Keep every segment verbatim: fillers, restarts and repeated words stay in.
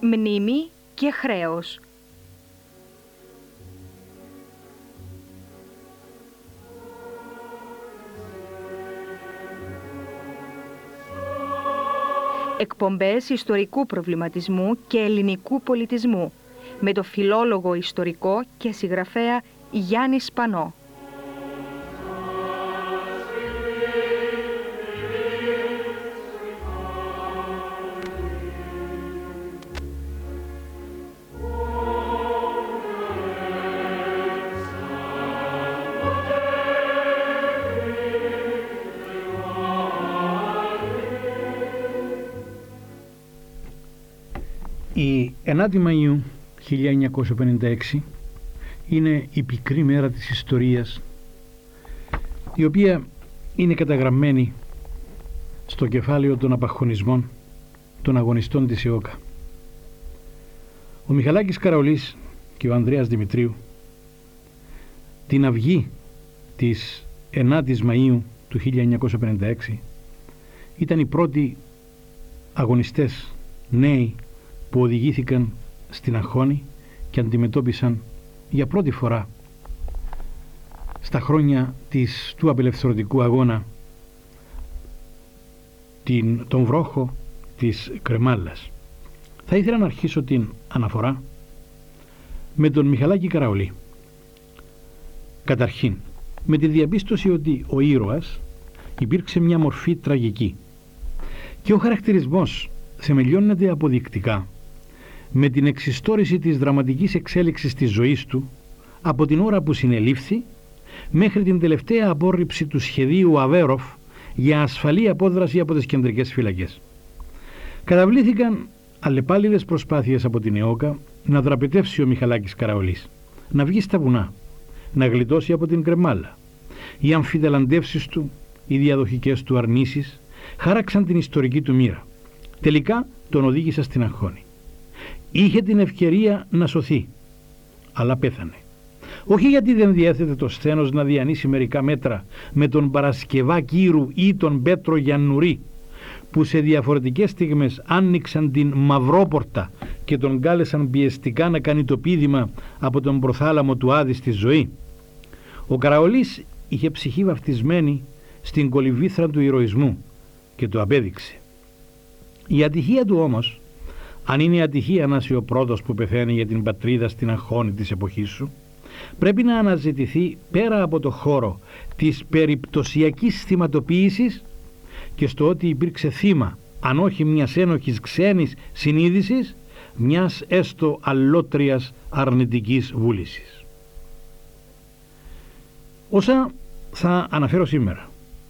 μνήμη και χρέος. Εκπομπές ιστορικού προβληματισμού και ελληνικού πολιτισμού με το φιλόλογο ιστορικό και συγγραφέα Γιάννη Σπανό. Η ενάτη Μαΐου χίλια εννιακόσια πενήντα έξι είναι η πικρή μέρα της ιστορίας, η οποία είναι καταγραμμένη στο κεφάλαιο των απαχωνισμών των αγωνιστών της ΕΟΚΑ. Ο Μιχαλάκης Καραολής και ο Ανδρέας Δημητρίου την αυγή της ενάτης Μαΐου του χίλια εννιακόσια πενήντα έξι ήταν οι πρώτοι αγωνιστές νέοι που οδηγήθηκαν στην Αγχώνη και αντιμετώπισαν για πρώτη φορά στα χρόνια της, του απελευθερωτικού αγώνα την, τον βρόχο της Κρεμάλας. Θα ήθελα να αρχίσω την αναφορά με τον Μιχαλάκη Καραολή. Καταρχήν, με τη διαπίστωση ότι ο ήρωας υπήρξε μια μορφή τραγική και ο χαρακτηρισμός θεμελιώνεται αποδεικτικά με την εξιστόρηση της δραματικής εξέλιξης της ζωής του από την ώρα που συνελήφθη μέχρι την τελευταία απόρριψη του σχεδίου Αβέροφ για ασφαλή απόδραση από τις κεντρικές φυλακές. Καταβλήθηκαν αλλεπάλληλες προσπάθειες από την ΕΟΚΑ να δραπετεύσει ο Μιχαλάκης Καραολής, να βγει στα βουνά, να γλιτώσει από την Κρεμάλα. Οι αμφιταλαντεύσεις του, οι διαδοχικές του αρνήσεις χάραξαν την ιστορική του μοίρα. Τελικά τον οδήγησαν στην Αγχώνη. Είχε την ευκαιρία να σωθεί, αλλά πέθανε. Όχι γιατί δεν διέθετε το σθένος να διανύσει μερικά μέτρα με τον Παρασκευά Κύρου ή τον Πέτρο Γιαννουρί, που σε διαφορετικές στιγμές άνοιξαν την Μαυρόπορτα και τον κάλεσαν πιεστικά να κάνει το πήδημα από τον προθάλαμο του Άδη στη ζωή. Ο Καραολής είχε ψυχή βαφτισμένη στην κολυμβήθρα του ηρωισμού και το απέδειξε. Η ατυχία του όμως, αν είναι η ατυχία να είσαι ο πρώτος που πεθαίνει για την πατρίδα στην Αγχώνη της εποχής σου, πρέπει να αναζητηθεί πέρα από το χώρο της περιπτωσιακής θυματοποίησης και στο ότι υπήρξε θύμα, αν όχι μιας ένοχης ξένης συνείδησης, μιας έστω αλλότριας αρνητικής βούλησης. Όσα θα αναφέρω σήμερα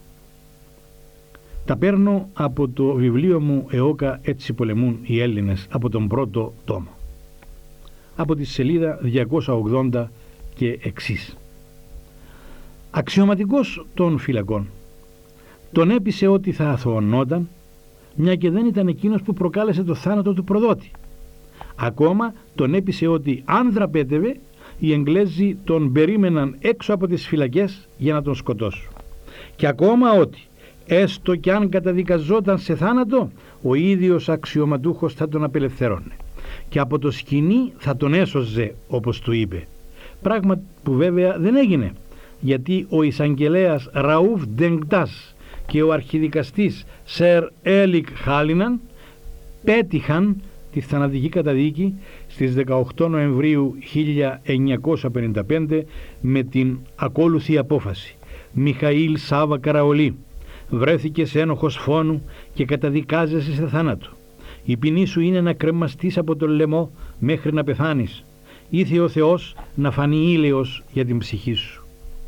τα παίρνω από το βιβλίο μου «ΕΟΚΑ, έτσι πολεμούν οι Έλληνες», από τον πρώτο τόμο, από τη σελίδα διακόσια ογδόντα και εξής. Αξιωματικός των φυλακών τον έπεισε ότι θα αθωωνόταν, μια και δεν ήταν εκείνος που προκάλεσε το θάνατο του προδότη. Ακόμα τον έπεισε ότι αν δραπέτευε, οι Εγγλέζοι τον περίμεναν έξω από τις φυλακές για να τον σκοτώσουν. Και ακόμα ότι έστω κι αν καταδικαζόταν σε θάνατο, ο ίδιος αξιωματούχος θα τον απελευθέρωνε και από το σκηνή θα τον έσωζε, όπως του είπε. Πράγμα που βέβαια δεν έγινε, γιατί ο εισαγγελέας Ραούφ Ντεγκτάς και ο αρχιδικαστής Σερ Έλικ Χάλιναν πέτυχαν τη θανατική καταδίκη στις δεκαοκτώ Νοεμβρίου χίλια εννιακόσια πενήντα πέντε με την ακόλουθη απόφαση. Μιχαήλ Σάβα Καραολή, βρέθηκες ένοχος φόνου και καταδικάζεσαι σε θάνατο. Η ποινή σου είναι να κρεμαστείς από τον λαιμό μέχρι να πεθάνεις. Ήθε ο Θεός να φανεί ήλαιος για την ψυχή σου.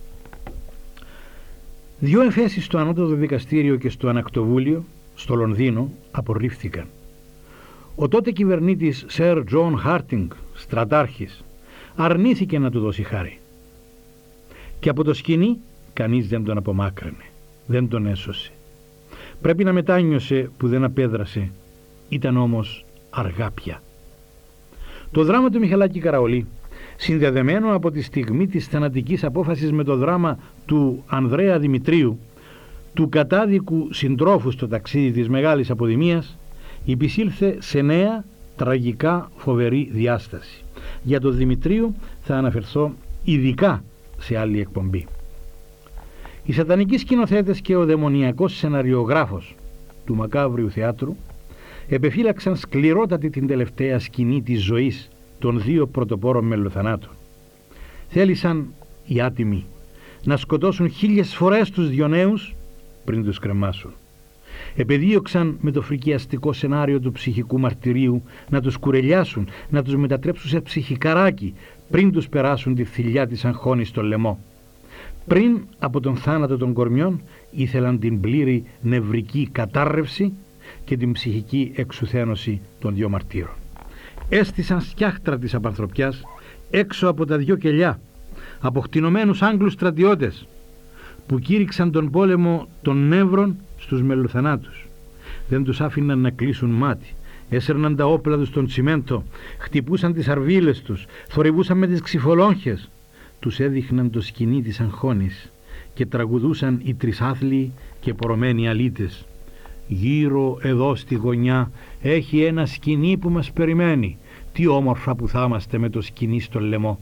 Δυο εφέσεις στο ανώτατο δικαστήριο και στο ανακτοβούλιο στο Λονδίνο απορρίφθηκαν. Ο τότε κυβερνήτης Σερ Τζον Χάρτινγκ, στρατάρχης, αρνήθηκε να του δώσει χάρη. Και από το σκηνή κανείς δεν τον απομάκρυνε, δεν τον έσωσε. Πρέπει να μετάνιωσε που δεν απέδρασε, ήταν όμως αργά πια. Το δράμα του Μιχαλάκη Καραολή, συνδεδεμένο από τη στιγμή της θανατικής απόφασης με το δράμα του Ανδρέα Δημητρίου, του κατάδικου συντρόφου στο ταξίδι της Μεγάλης Αποδημίας, υπησήλθε σε νέα τραγικά φοβερή διάσταση. Για τον Δημητρίου θα αναφερθώ ειδικά σε άλλη εκπομπή. Οι σατανικοί σκηνοθέτες και ο δαιμονιακός σεναριογράφος του μακάβριου θεάτρου επεφύλαξαν σκληρότατη την τελευταία σκηνή της ζωής των δύο πρωτοπόρων μελοθανάτων. Θέλησαν οι άτιμοι να σκοτώσουν χίλιες φορές τους δυο νέους πριν τους κρεμάσουν. Επεδίωξαν με το φρικιαστικό σενάριο του ψυχικού μαρτυρίου να τους κουρελιάσουν, να τους μετατρέψουν σε ψυχικαράκι πριν τους περάσουν τη θηλιά της αγχώνης στο λαιμό. Πριν από τον θάνατο των κορμιών ήθελαν την πλήρη νευρική κατάρρευση και την ψυχική εξουθένωση των δυο μαρτύρων. Έστησαν σκιάχτρα της απανθρωπιάς έξω από τα δυο κελιά, αποκτηνωμένους Άγγλους στρατιώτες που κήρυξαν τον πόλεμο των νεύρων στους μελοθανάτους. Δεν τους άφηναν να κλείσουν μάτι, έσερναν τα όπλα τους στον τσιμέντο, χτυπούσαν τις αρβίλες τους, θορυβούσαν με τις ξυφολόγχες, τους έδειχναν το σκηνή της αγχώνης και τραγουδούσαν οι τρισάθλιοι και πορωμένοι αλήτες. Γύρω εδώ στη γωνιά έχει ένα σκηνή που μας περιμένει, τι όμορφα που θα είμαστε με το σκηνή στο λαιμό.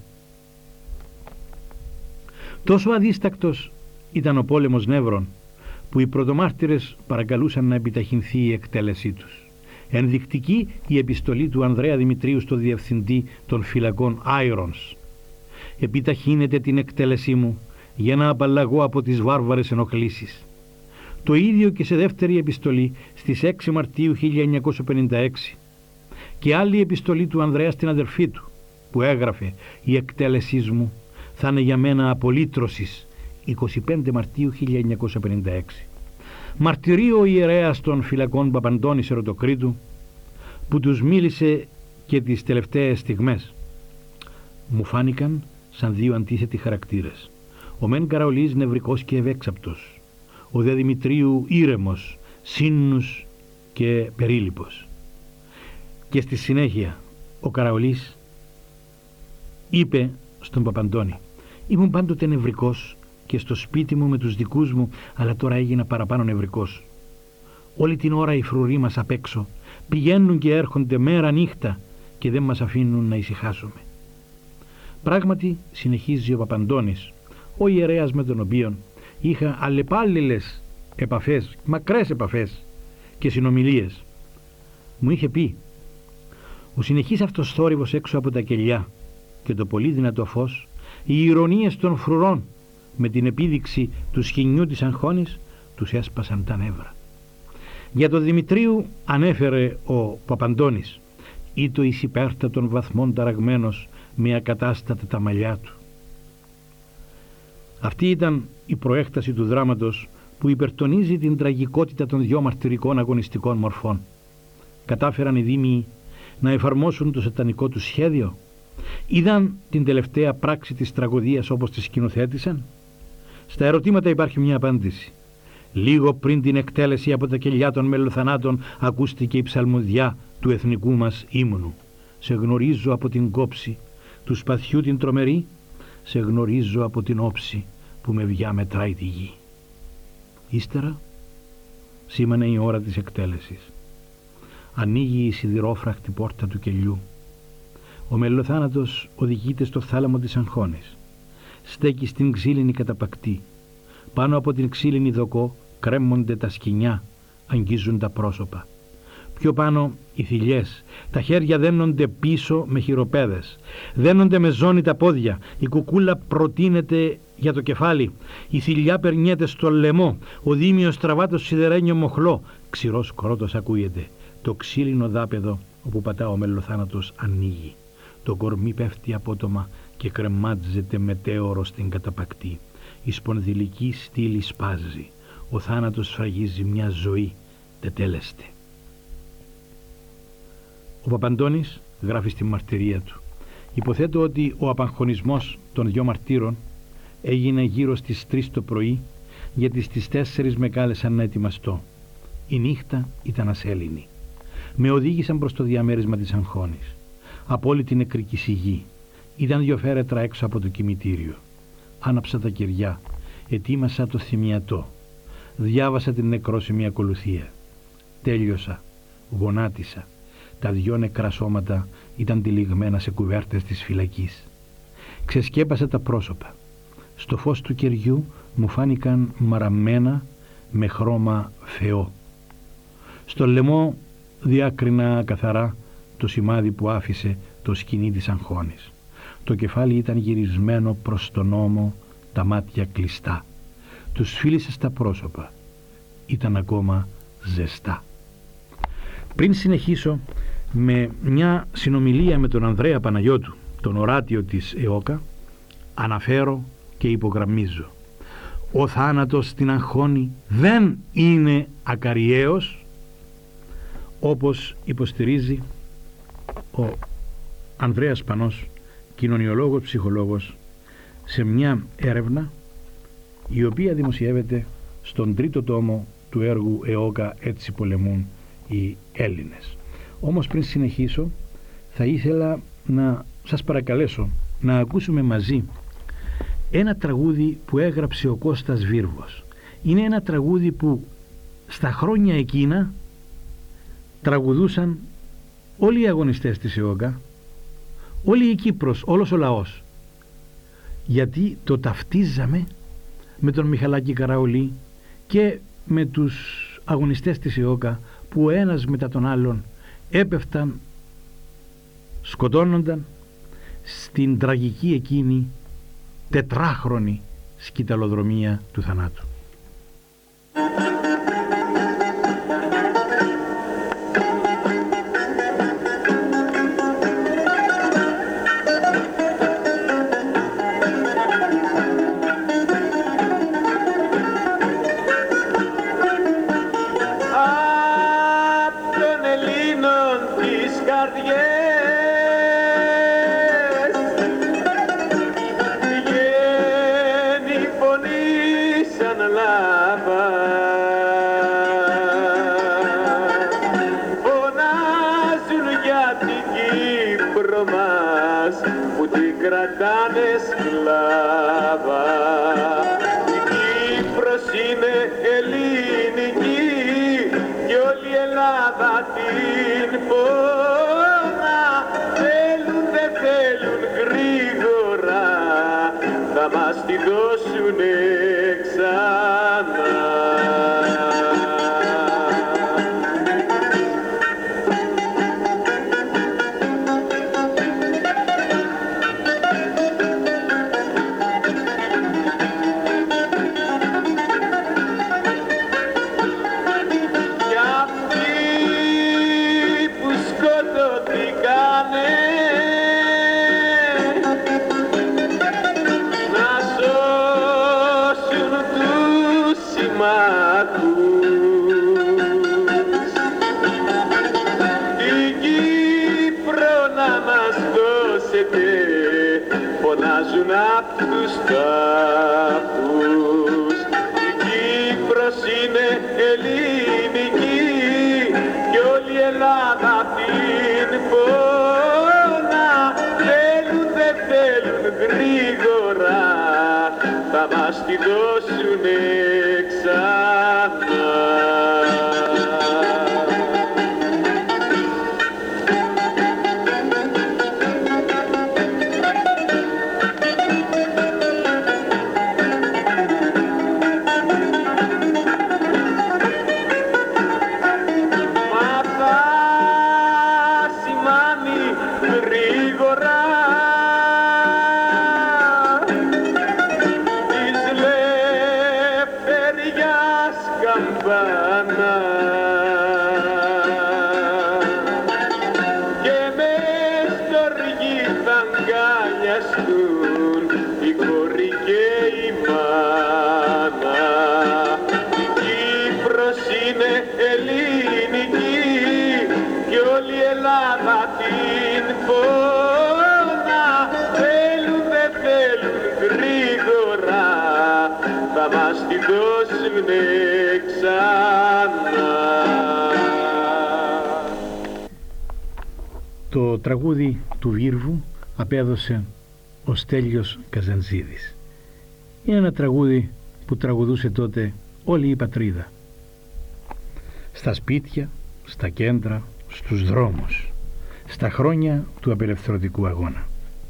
Τόσο αδίστακτος ήταν ο πόλεμος νεύρων που οι πρωτομάρτυρες παρακαλούσαν να επιταχυνθεί η εκτέλεσή τους. Ενδεικτική η επιστολή του Ανδρέα Δημητρίου στο διευθυντή των φυλακών Άιρονς. «Επιταχύνετε την εκτέλεσή μου για να απαλλαγώ από τις βάρβαρες ενοχλήσεις». Το ίδιο και σε δεύτερη επιστολή στις έξι Μαρτίου χίλια εννιακόσια πενήντα έξι και άλλη επιστολή του Ανδρέα στην αδερφή του που έγραφε «Η εκτέλεσή μου θα είναι για μένα απολύτρωσης», είκοσι πέντε Μαρτίου χίλια εννιακόσια πενήντα έξι. Μαρτυρείο ο ιερέας των φυλακών Παπαντώνης Ερωτοκρήτου που τους μίλησε και τις τελευταίες στιγμές. Μου φάνηκαν σαν δύο αντίθετοι χαρακτήρες. Ο μεν Καραολής νευρικός και ευέξαπτος, ο δε Δημητρίου ήρεμος, σύννους και περίληπος. Και στη συνέχεια ο Καραολής είπε στον Παπαντώνη: «Ήμουν πάντοτε νευρικός και στο σπίτι μου με τους δικούς μου, αλλά τώρα έγινα παραπάνω νευρικός. Όλη την ώρα οι φρουροί μας απ' έξω πηγαίνουν και έρχονται μέρα νύχτα και δεν μας αφήνουν να ησυχάσουμε». Πράγματι, συνεχίζει ο Παπαντώνης, ο ιερέας με τον οποίον είχα αλλεπάλληλες επαφές, μακρές επαφές και συνομιλίες, μου είχε πει: «Ο συνεχής αυτός θόρυβος έξω από τα κελιά και το πολύ δυνατό φως, οι ηρωνίες των φρουρών με την επίδειξη του σχοινιού της αγχώνης τους έσπασαν τα νεύρα». Για τον Δημητρίου ανέφερε ο Παπαντώνης: «Ήτο εις υπέρτατων βαθμών ταραγμένος με ακατάστατα τα μαλλιά του». Αυτή ήταν η προέκταση του δράματος που υπερτονίζει την τραγικότητα των δυο μαρτυρικών αγωνιστικών μορφών. Κατάφεραν οι δήμοι να εφαρμόσουν το σατανικό του σχέδιο? Είδαν την τελευταία πράξη της τραγωδίας όπως τη σκηνοθέτησαν? Στα ερωτήματα υπάρχει μια απάντηση. Λίγο πριν την εκτέλεση από τα κελιά των μελοθανάτων ακούστηκε η ψαλμοδιά του εθνικού μας ύμνου. «Σε γνωρίζω από την κόψη του σπαθιού την τρομερή, σε γνωρίζω από την όψη που με βιά μετράει τη γη». Ύστερα σήμανε η ώρα της εκτέλεσης. Ανοίγει η σιδηρόφραχτη πόρτα του κελιού. Ο μελοθάνατος οδηγείται στο θάλαμο της αγχώνης. Στέκει στην ξύλινη καταπακτή. Πάνω από την ξύλινη δοκό κρέμονται τα σκοινιά, αγγίζουν τα πρόσωπα. Πιο πάνω οι θηλιές, τα χέρια δένονται πίσω με χειροπέδες. Δένονται με ζώνη τα πόδια, η κουκούλα προτείνεται για το κεφάλι, η θηλιά περνιέται στο λαιμό, ο δίμιος τραβά το σιδερένιο μοχλό, ξηρός κρότος ακούγεται. Το ξύλινο δάπεδο όπου πατά ο μελοθάνατος ανοίγει. Το κορμί πέφτει απότομα και κρεμάτζεται μετέωρο στην καταπακτή. Η σπονδυλική στήλη σπάζει. Ο θάνατος σφραγίζει μια ζωή τετέλεστη. Ο Παπαντώνης γράφει στη μαρτυρία του: «Υποθέτω ότι ο απαγχωνισμός των δυο μαρτύρων έγινε γύρω στις τρεις το πρωί, γιατί στις τέσσερις με κάλεσαν να ετοιμαστώ. Η νύχτα ήταν ασέλινη. Με οδήγησαν προς το διαμέρισμα της αγχώνης. Απόλυτη νεκρική σιγή. Ήταν δυο φέρετρα έξω από το κημητήριο. Άναψα τα κεριά, ετοίμασα το θυμιατό. Διάβασα την νεκρόσιμη ακολουθία. Τέλειωσα, γονάτισα. τα δυο νεκρά σώματα ήταν τυλιγμένα σε κουβέρτες της φυλακής. Ξεσκέπασα τα πρόσωπα. Στο φως του κεριού μου φάνηκαν μαραμμένα με χρώμα θεό. Στο λαιμό διάκρινα καθαρά το σημάδι που άφησε το σκοινί της αγχώνης. Το κεφάλι ήταν γυρισμένο προς τον ώμο, τα μάτια κλειστά. Τους φίλησα στα πρόσωπα. Ήταν ακόμα ζεστά. Πριν συνεχίσω με μια συνομιλία με τον Ανδρέα Παναγιώτου, τον οράτιο της ΕΟΚΑ, αναφέρω και υπογραμμίζω: ο θάνατος στην αγχώνη δεν είναι ακαριέος, όπως υποστηρίζει ο Ανδρέας Πανός, κοινωνιολόγος, ψυχολόγος, σε μια έρευνα η οποία δημοσιεύεται στον τρίτο τόμο του έργου ΕΟΚΑ «Έτσι πολεμούν οι Έλληνες». Όμως πριν συνεχίσω θα ήθελα να σας παρακαλέσω να ακούσουμε μαζί ένα τραγούδι που έγραψε ο Κώστας Βίρβος. Είναι ένα τραγούδι που στα χρόνια εκείνα τραγουδούσαν όλοι οι αγωνιστές της ΕΟΚΑ, όλη η Κύπρος, όλος ο λαός, γιατί το ταυτίζαμε με τον Μιχαλάκη Καραολί και με τους αγωνιστές της ΕΟΚΑ που ο ένας μετά τον άλλον έπεφταν, σκοτώνονταν στην τραγική εκείνη τετράχρονη σκυταλοδρομία του θανάτου. Κρατάνε σκλάβα. Η Κύπρος είναι ελληνική κι όλη η Ελλάδα την πόνα. Θέλουν δεν θέλουν γρήγορα, θα μας τη δώσουνε ξανά. Φωνάζουν απ' τους τάφους. Η Κύπρος είναι ελληνική κι όλη η Ελλάδα την πόνα. Θέλουν δεν θέλουν γρήγορα, θα μας τη δώσουνε ξανά. Το τραγούδι του Βίρβου απέδωσε ο Στέλιος Καζαντζίδης. Είναι ένα τραγούδι που τραγουδούσε τότε όλη η πατρίδα. Στα σπίτια, στα κέντρα, στους δρόμους. στα χρόνια του απελευθερωτικού αγώνα.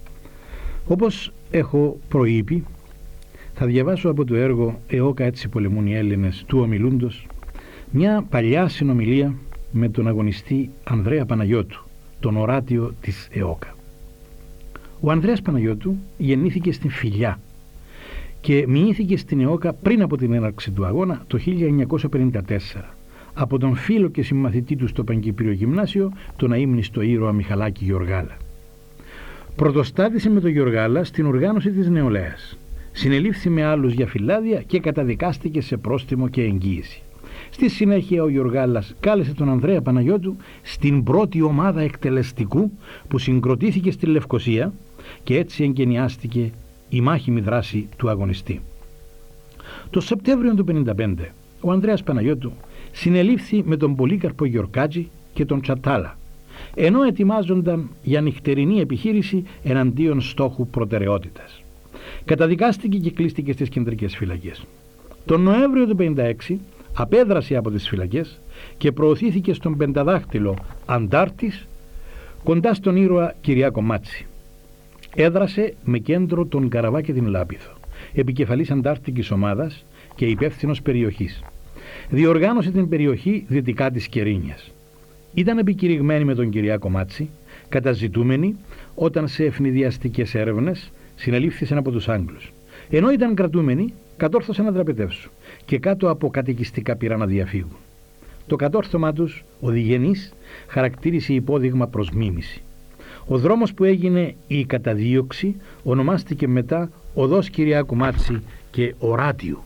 Όπως έχω προείπει, θα διαβάσω από το έργο «ΕΟΚΑ έτσι πολεμούν οι Έλληνες» του ομιλούντος μια παλιά συνομιλία με τον αγωνιστή Ανδρέα Παναγιώτου, τον οράτιο της ΕΟΚΑ. Ο Ανδρέας Παναγιώτου γεννήθηκε στην Φιλιά και μοιήθηκε στην ΕΟΚΑ πριν από την έναρξη του αγώνα το χίλια εννιακόσια πενήντα τέσσερα από τον φίλο και συμμαθητή του στο Παγκύπριο Γυμνάσιο, τον αείμνηστο ήρωα Μιχαλάκη Γεωργάλα. Πρωτοστάτησε με τον Γεωργάλα στην οργάνωση της νεολαίας. Συνελήφθη με άλλους για φυλάδια και καταδικάστηκε σε πρόστιμο και εγγύηση. Στη συνέχεια ο Γεωργάλας κάλεσε τον Ανδρέα Παναγιώτου στην πρώτη ομάδα εκτελεστικού που συγκροτήθηκε στη Λευκοσία και έτσι εγκαινιάστηκε η μάχημη δράση του αγωνιστή. Το Σεπτέμβριο του χίλια εννιακόσια πενήντα πέντε ο Ανδρέας Παναγιώτου συνελήφθη με τον Πολύκαρπο Γιορκάτζη και τον Τσατάλα, ενώ ετοιμάζονταν για νυχτερινή επιχείρηση εναντίον στόχου προτεραιότητας. Καταδικάστηκε και κλείστηκε στις κεντρικές φυλακές. Τον Νοέμβριο του χίλια εννιακόσια πενήντα έξι απέδρασε από τις φυλακές και προωθήθηκε στον πενταδάχτυλο Αντάρτης κοντά στον ήρωα Κυριάκο Μάτση. Έδρασε με κέντρο τον Καραβά και την Λάπιθο, επικεφαλής αντάρτικης ομάδας και υπεύθυνος περιοχής. Διοργάνωσε την περιοχή δυτικά της Κερίνιας. Ήταν επικηρυγμένη με τον Κυριάκο Μάτση, καταζητούμενη όταν σε ευνηδιαστικές έρευνες συνελήφθησαν από τους Άγγλους. Ενώ ήταν κρατούμενοι, κατόρθωσαν να δραπετεύσουν και κάτω από κατοικιστικά πήραν να διαφύγουν. Το κατόρθωμά τους, ο Διγενής, χαρακτήρισε υπόδειγμα προς μίμηση. Ο δρόμος που έγινε η καταδίωξη ονομάστηκε μετά Οδός Κυριάκου Μάτση και Οράτιου.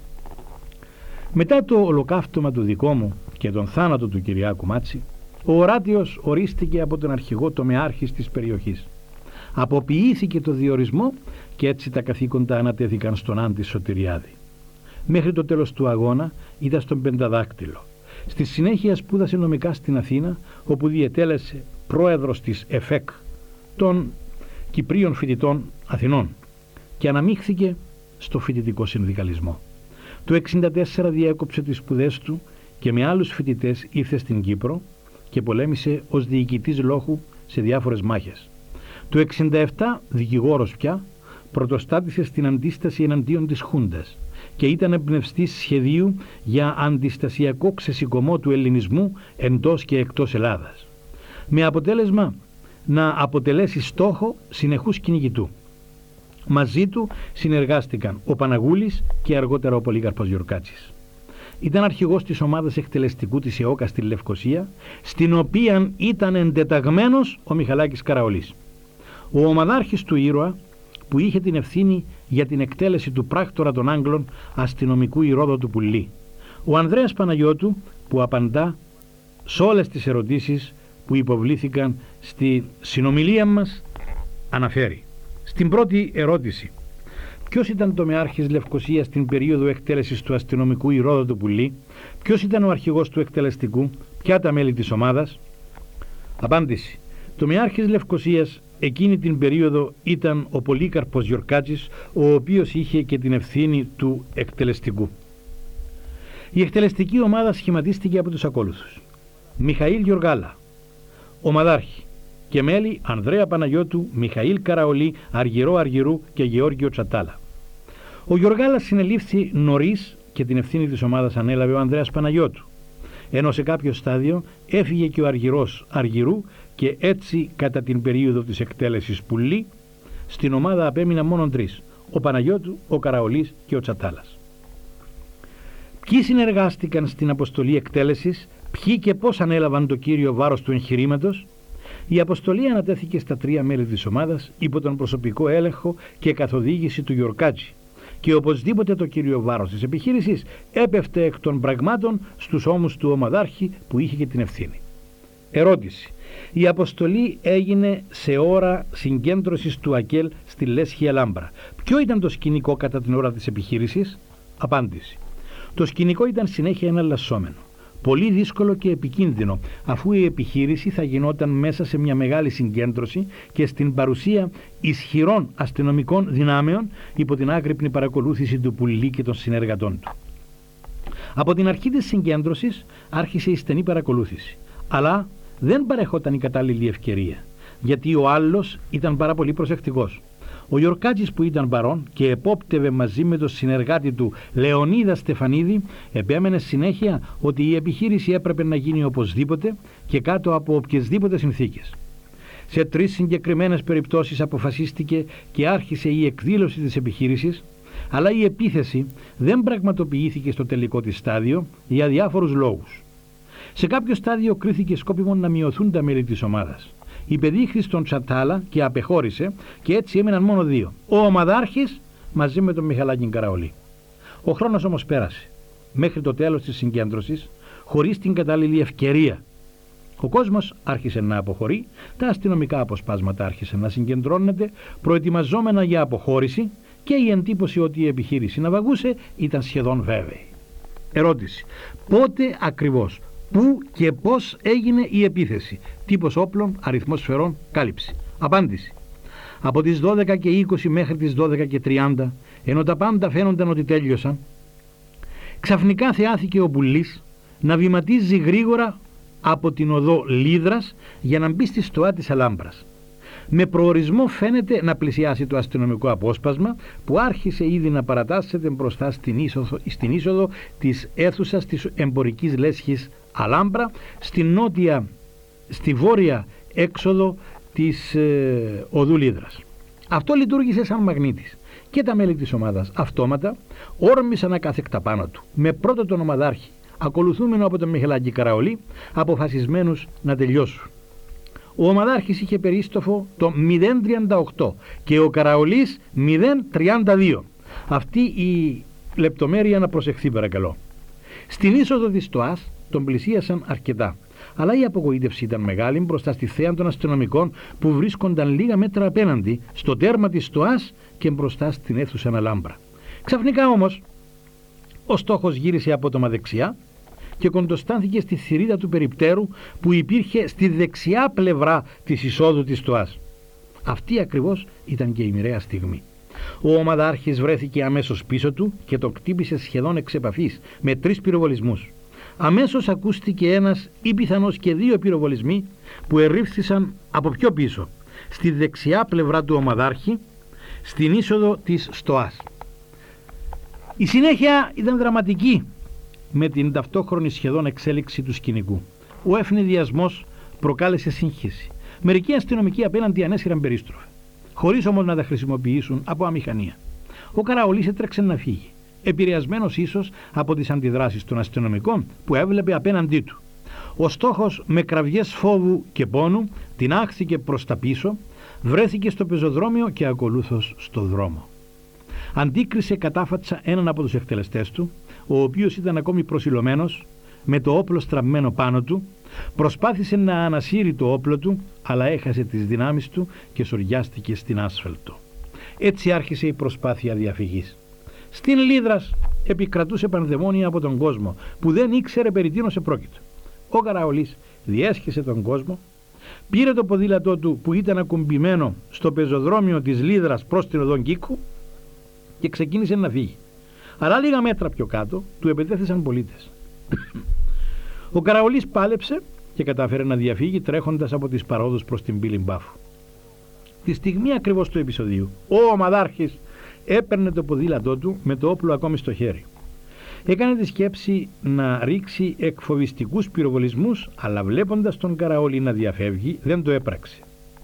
Μετά το ολοκαύτωμα του δικό μου και τον θάνατο του Κυριάκου Μάτση, ο Οράτιος ορίστηκε από τον αρχηγό τομεάρχης της περιοχής. Αποποιήθηκε το διορισμό και έτσι τα καθήκοντα ανατέθηκαν στον Άντι Σωτηριάδη. Μέχρι το τέλος του αγώνα ήταν στον Πενταδάκτυλο. Στη συνέχεια σπούδασε νομικά στην Αθήνα, όπου διετέλεσε πρόεδρος της ΕΦΕΚ των Κυπρίων Φοιτητών Αθηνών και αναμίχθηκε στο φοιτητικό συνδικαλισμό. Το εξήντα τέσσερα διέκοψε τις σπουδές του και με άλλους φοιτητές ήρθε στην Κύπρο και πολέμησε ως διοικητής λόχου σε διάφορες μάχες. Το εξήντα επτά, δικηγόρος πια, πρωτοστάτησε στην αντίσταση εναντίον της Χούντας και ήταν εμπνευστής σχεδίου για αντιστασιακό ξεσηκωμό του ελληνισμού εντός και εκτός Ελλάδας, με αποτέλεσμα να αποτελέσει στόχο συνεχούς κυνηγητού. Μαζί του συνεργάστηκαν ο Παναγούλης και αργότερα ο Πολύκαρπος Γιορκάτσης. Ήταν αρχηγός της ομάδας εκτελεστικού της ΕΟΚΑ στη Λευκοσία, στην οποία ήταν εντεταγμένος ο Μιχαλάκης Καραολής. Ο ομαδάρχης του ήρωα, που είχε την ευθύνη για την εκτέλεση του πράκτορα των Άγγλων αστυνομικού Ηρόδοτου Πουλή. Ο Ανδρέας Παναγιώτου, που απαντά σε όλες τις ερωτήσεις που υποβλήθηκαν στη συνομιλία μας, αναφέρει. Στην πρώτη ερώτηση, ποιος ήταν τομεάρχης Λευκοσίας στην περίοδο εκτέλεσης του αστυνομικού Ηρόδοτου Πουλή, ποιος ήταν ο αρχηγός του εκτελεστικού, ποια τα μέλη της ομάδας? Απάντηση. Τομεάρχης Λευκοσίας εκείνη την περίοδο ήταν ο Πολύκαρπος Γιορκάτσης, ο οποίος είχε και την ευθύνη του εκτελεστικού. Η εκτελεστική ομάδα σχηματίστηκε από τους ακόλουθους: Μιχαήλ Γεωργάλα, ομαδάρχη, και μέλη Ανδρέα Παναγιώτου, Μιχαήλ Καραολή, Αργυρό Αργυρού και Γεώργιο Τσατάλα. Ο Γεωργάλας συνελήφθη νωρίς και την ευθύνη της ομάδας ανέλαβε ο Ανδρέας Παναγιώτου, ενώ σε κάποιο στάδιο έφυγε και ο Αργυρός Αργυρού και έτσι κατά την περίοδο της εκτέλεσης Πουλή στην ομάδα απέμειναν μόνο τρεις: ο Παναγιώτου, ο Καραολής και ο Τσατάλας. Ποιοι συνεργάστηκαν στην αποστολή εκτέλεσης, ποιοι και πώς ανέλαβαν το κύριο βάρος του εγχειρήματος? Η αποστολή ανατέθηκε στα τρία μέλη της ομάδας υπό τον προσωπικό έλεγχο και καθοδήγηση του Γιορκάτζη και οπωσδήποτε το κύριο βάρος της επιχείρησης έπεφτε εκ των πραγμάτων στους ώμους του ομαδάρχη που είχε και την ευθύνη. Ερώτηση. Η αποστολή έγινε σε ώρα συγκέντρωσης του ΑΚΕΛ στη Λέσχη Λάμπρα. Ποιο ήταν το σκηνικό κατά την ώρα της επιχείρησης? Απάντηση. Το σκηνικό ήταν συνέχεια εναλλασσόμενο. Πολύ δύσκολο και επικίνδυνο, αφού η επιχείρηση θα γινόταν μέσα σε μια μεγάλη συγκέντρωση και στην παρουσία ισχυρών αστυνομικών δυνάμεων υπό την άγρυπνη παρακολούθηση του Πουλή και των συνεργατών του. Από την αρχή της συγκέντρωσης άρχισε η στενή παρακολούθηση, αλλά δεν παρεχόταν η κατάλληλη ευκαιρία. γιατί ο άλλος ήταν πάρα πολύ προσεκτικός. Ο Γιορκάτης που ήταν παρόν και επόπτευε μαζί με τον συνεργάτη του Λεωνίδα Στεφανίδη επέμενε συνέχεια ότι η επιχείρηση έπρεπε να γίνει οπωσδήποτε και κάτω από οποιασδήποτε συνθήκες. Σε τρεις συγκεκριμένες περιπτώσεις αποφασίστηκε και άρχισε η εκδήλωση της επιχείρησης, αλλά η επίθεση δεν πραγματοποιήθηκε στο τελικό της στάδιο για διάφορους λόγους. Σε κάποιο στάδιο κρίθηκε σκόπιμο να μειωθούν τα μέλη της ομάδας. Υπεδείχθη στον Τσατάλα και απεχώρησε και έτσι έμειναν μόνο δύο. Ο ομαδάρχης μαζί με τον Μιχαλάκη Καραολί. Ο χρόνος όμως πέρασε μέχρι το τέλος της συγκέντρωσης χωρίς την κατάλληλη ευκαιρία. Ο κόσμος άρχισε να αποχωρεί, τα αστυνομικά αποσπάσματα άρχισαν να συγκεντρώνονται προετοιμαζόμενα για αποχώρηση και η εντύπωση ότι η επιχείρηση να βαγούσε ήταν σχεδόν βέβαιη. Ερώτηση. Πότε ακριβώς, πού και πώς έγινε η επίθεση? Τύπος όπλων, αριθμός σφαιρών, κάλυψη. Απάντηση. Από τις δώδεκα και είκοσι μέχρι τις δώδεκα και τριάντα, ενώ τα πάντα φαίνονταν ότι τέλειωσαν, ξαφνικά θεάθηκε ο Πουλής να βηματίζει γρήγορα από την οδό Λίδρας για να μπει στη στοά της Αλάμπρας. Με προορισμό φαίνεται να πλησιάσει το αστυνομικό απόσπασμα που άρχισε ήδη να παρατάσσεται μπροστά στην είσοδο, στην είσοδο της αίθουσας της εμπορικής λέσχης Αλάμπρα, στη νότια, στη βόρεια έξοδο της ε, οδού Λίδρας. Αυτό λειτουργήσε σαν μαγνήτης και τα μέλη της ομάδας αυτόματα όρμησαν ακάθεκτα πάνω του, με πρώτο τον ομαδάρχη, ακολουθούμενο από τον Μιχαλάκη Καραολί, αποφασισμένους να τελειώσουν. Ο ομαδάρχης είχε περίστοφο το μηδέν τριάντα οκτώ και ο Καραολής μηδέν τριάντα δύο. Αυτή η λεπτομέρεια να προσεχθεί παρακαλώ. Στην είσοδο της στοάς τον πλησίασαν αρκετά, αλλά η απογοήτευση ήταν μεγάλη μπροστά στη θέα των αστυνομικών που βρίσκονταν λίγα μέτρα απέναντι στο τέρμα της στοάς και μπροστά στην αίθουσα Αλάμπρα. Ξαφνικά όμως ο στόχος γύρισε απότομα δεξιά και κοντοστάνθηκε στη θηρίδα του περιπτέρου που υπήρχε στη δεξιά πλευρά της εισόδου της στοάς. Αυτή ακριβώς ήταν και η μοιραία στιγμή. Ο ομαδάρχης βρέθηκε αμέσως πίσω του και το κτύπησε σχεδόν εξ επαφής με τρεις πυροβολισμούς. Αμέσως ακούστηκε ένας ή πιθανώς και δύο πυροβολισμοί που ερρίφθησαν από πιο πίσω, στη δεξιά πλευρά του ομαδάρχη, στην είσοδο της στοάς. Η συνέχεια ήταν δραματική με την ταυτόχρονη σχεδόν εξέλιξη του σκηνικού. Ο ευνηδιασμός προκάλεσε σύγχυση. Μερικοί αστυνομικοί απέναντι ανέσυραν περίστροφα, χωρίς όμως να τα χρησιμοποιήσουν από αμηχανία. Ο Καραολής έτρεξε να φύγει, επηρεασμένος ίσως από τις αντιδράσεις των αστυνομικών που έβλεπε απέναντί του. Ο στόχος με κραυγές φόβου και πόνου την άχθηκε προς τα πίσω, βρέθηκε στο πεζοδρόμιο και ακολούθως στο δρόμο. Αντίκρισε κατάφατσα έναν από τους εκτελεστές του, ο οποίος ήταν ακόμη προσιλωμένος, με το όπλο στραμμένο πάνω του, προσπάθησε να ανασύρει το όπλο του, αλλά έχασε τις δυνάμεις του και σωριάστηκε στην άσφαλτο. Έτσι άρχισε η προσπάθεια διαφυγής. Στην Λίδρας επικρατούσε πανδαιμόνια από τον κόσμο, που δεν ήξερε περί τίνος επρόκειτο. Ο Καραολής διέσχισε τον κόσμο, πήρε το ποδήλατό του που ήταν ακουμπημένο στο πεζοδρόμιο της Λίδρας προς την οδόν Κίκου και ξεκίνησε να φύγει. Αλλά λίγα μέτρα πιο κάτω του επετέθησαν πολίτες. Ο Καραολής πάλεψε και κατάφερε να διαφύγει τρέχοντας από τις παρόδους προς την πύλη Μπάφου. Τη στιγμή ακριβώς του επεισοδίου, ο ομαδάρχης έπαιρνε το ποδήλατό του με το όπλο ακόμη στο χέρι. Έκανε τη σκέψη να ρίξει εκφοβιστικούς πυροβολισμούς, αλλά βλέποντας τον Καραολή να διαφεύγει δεν το έπραξε.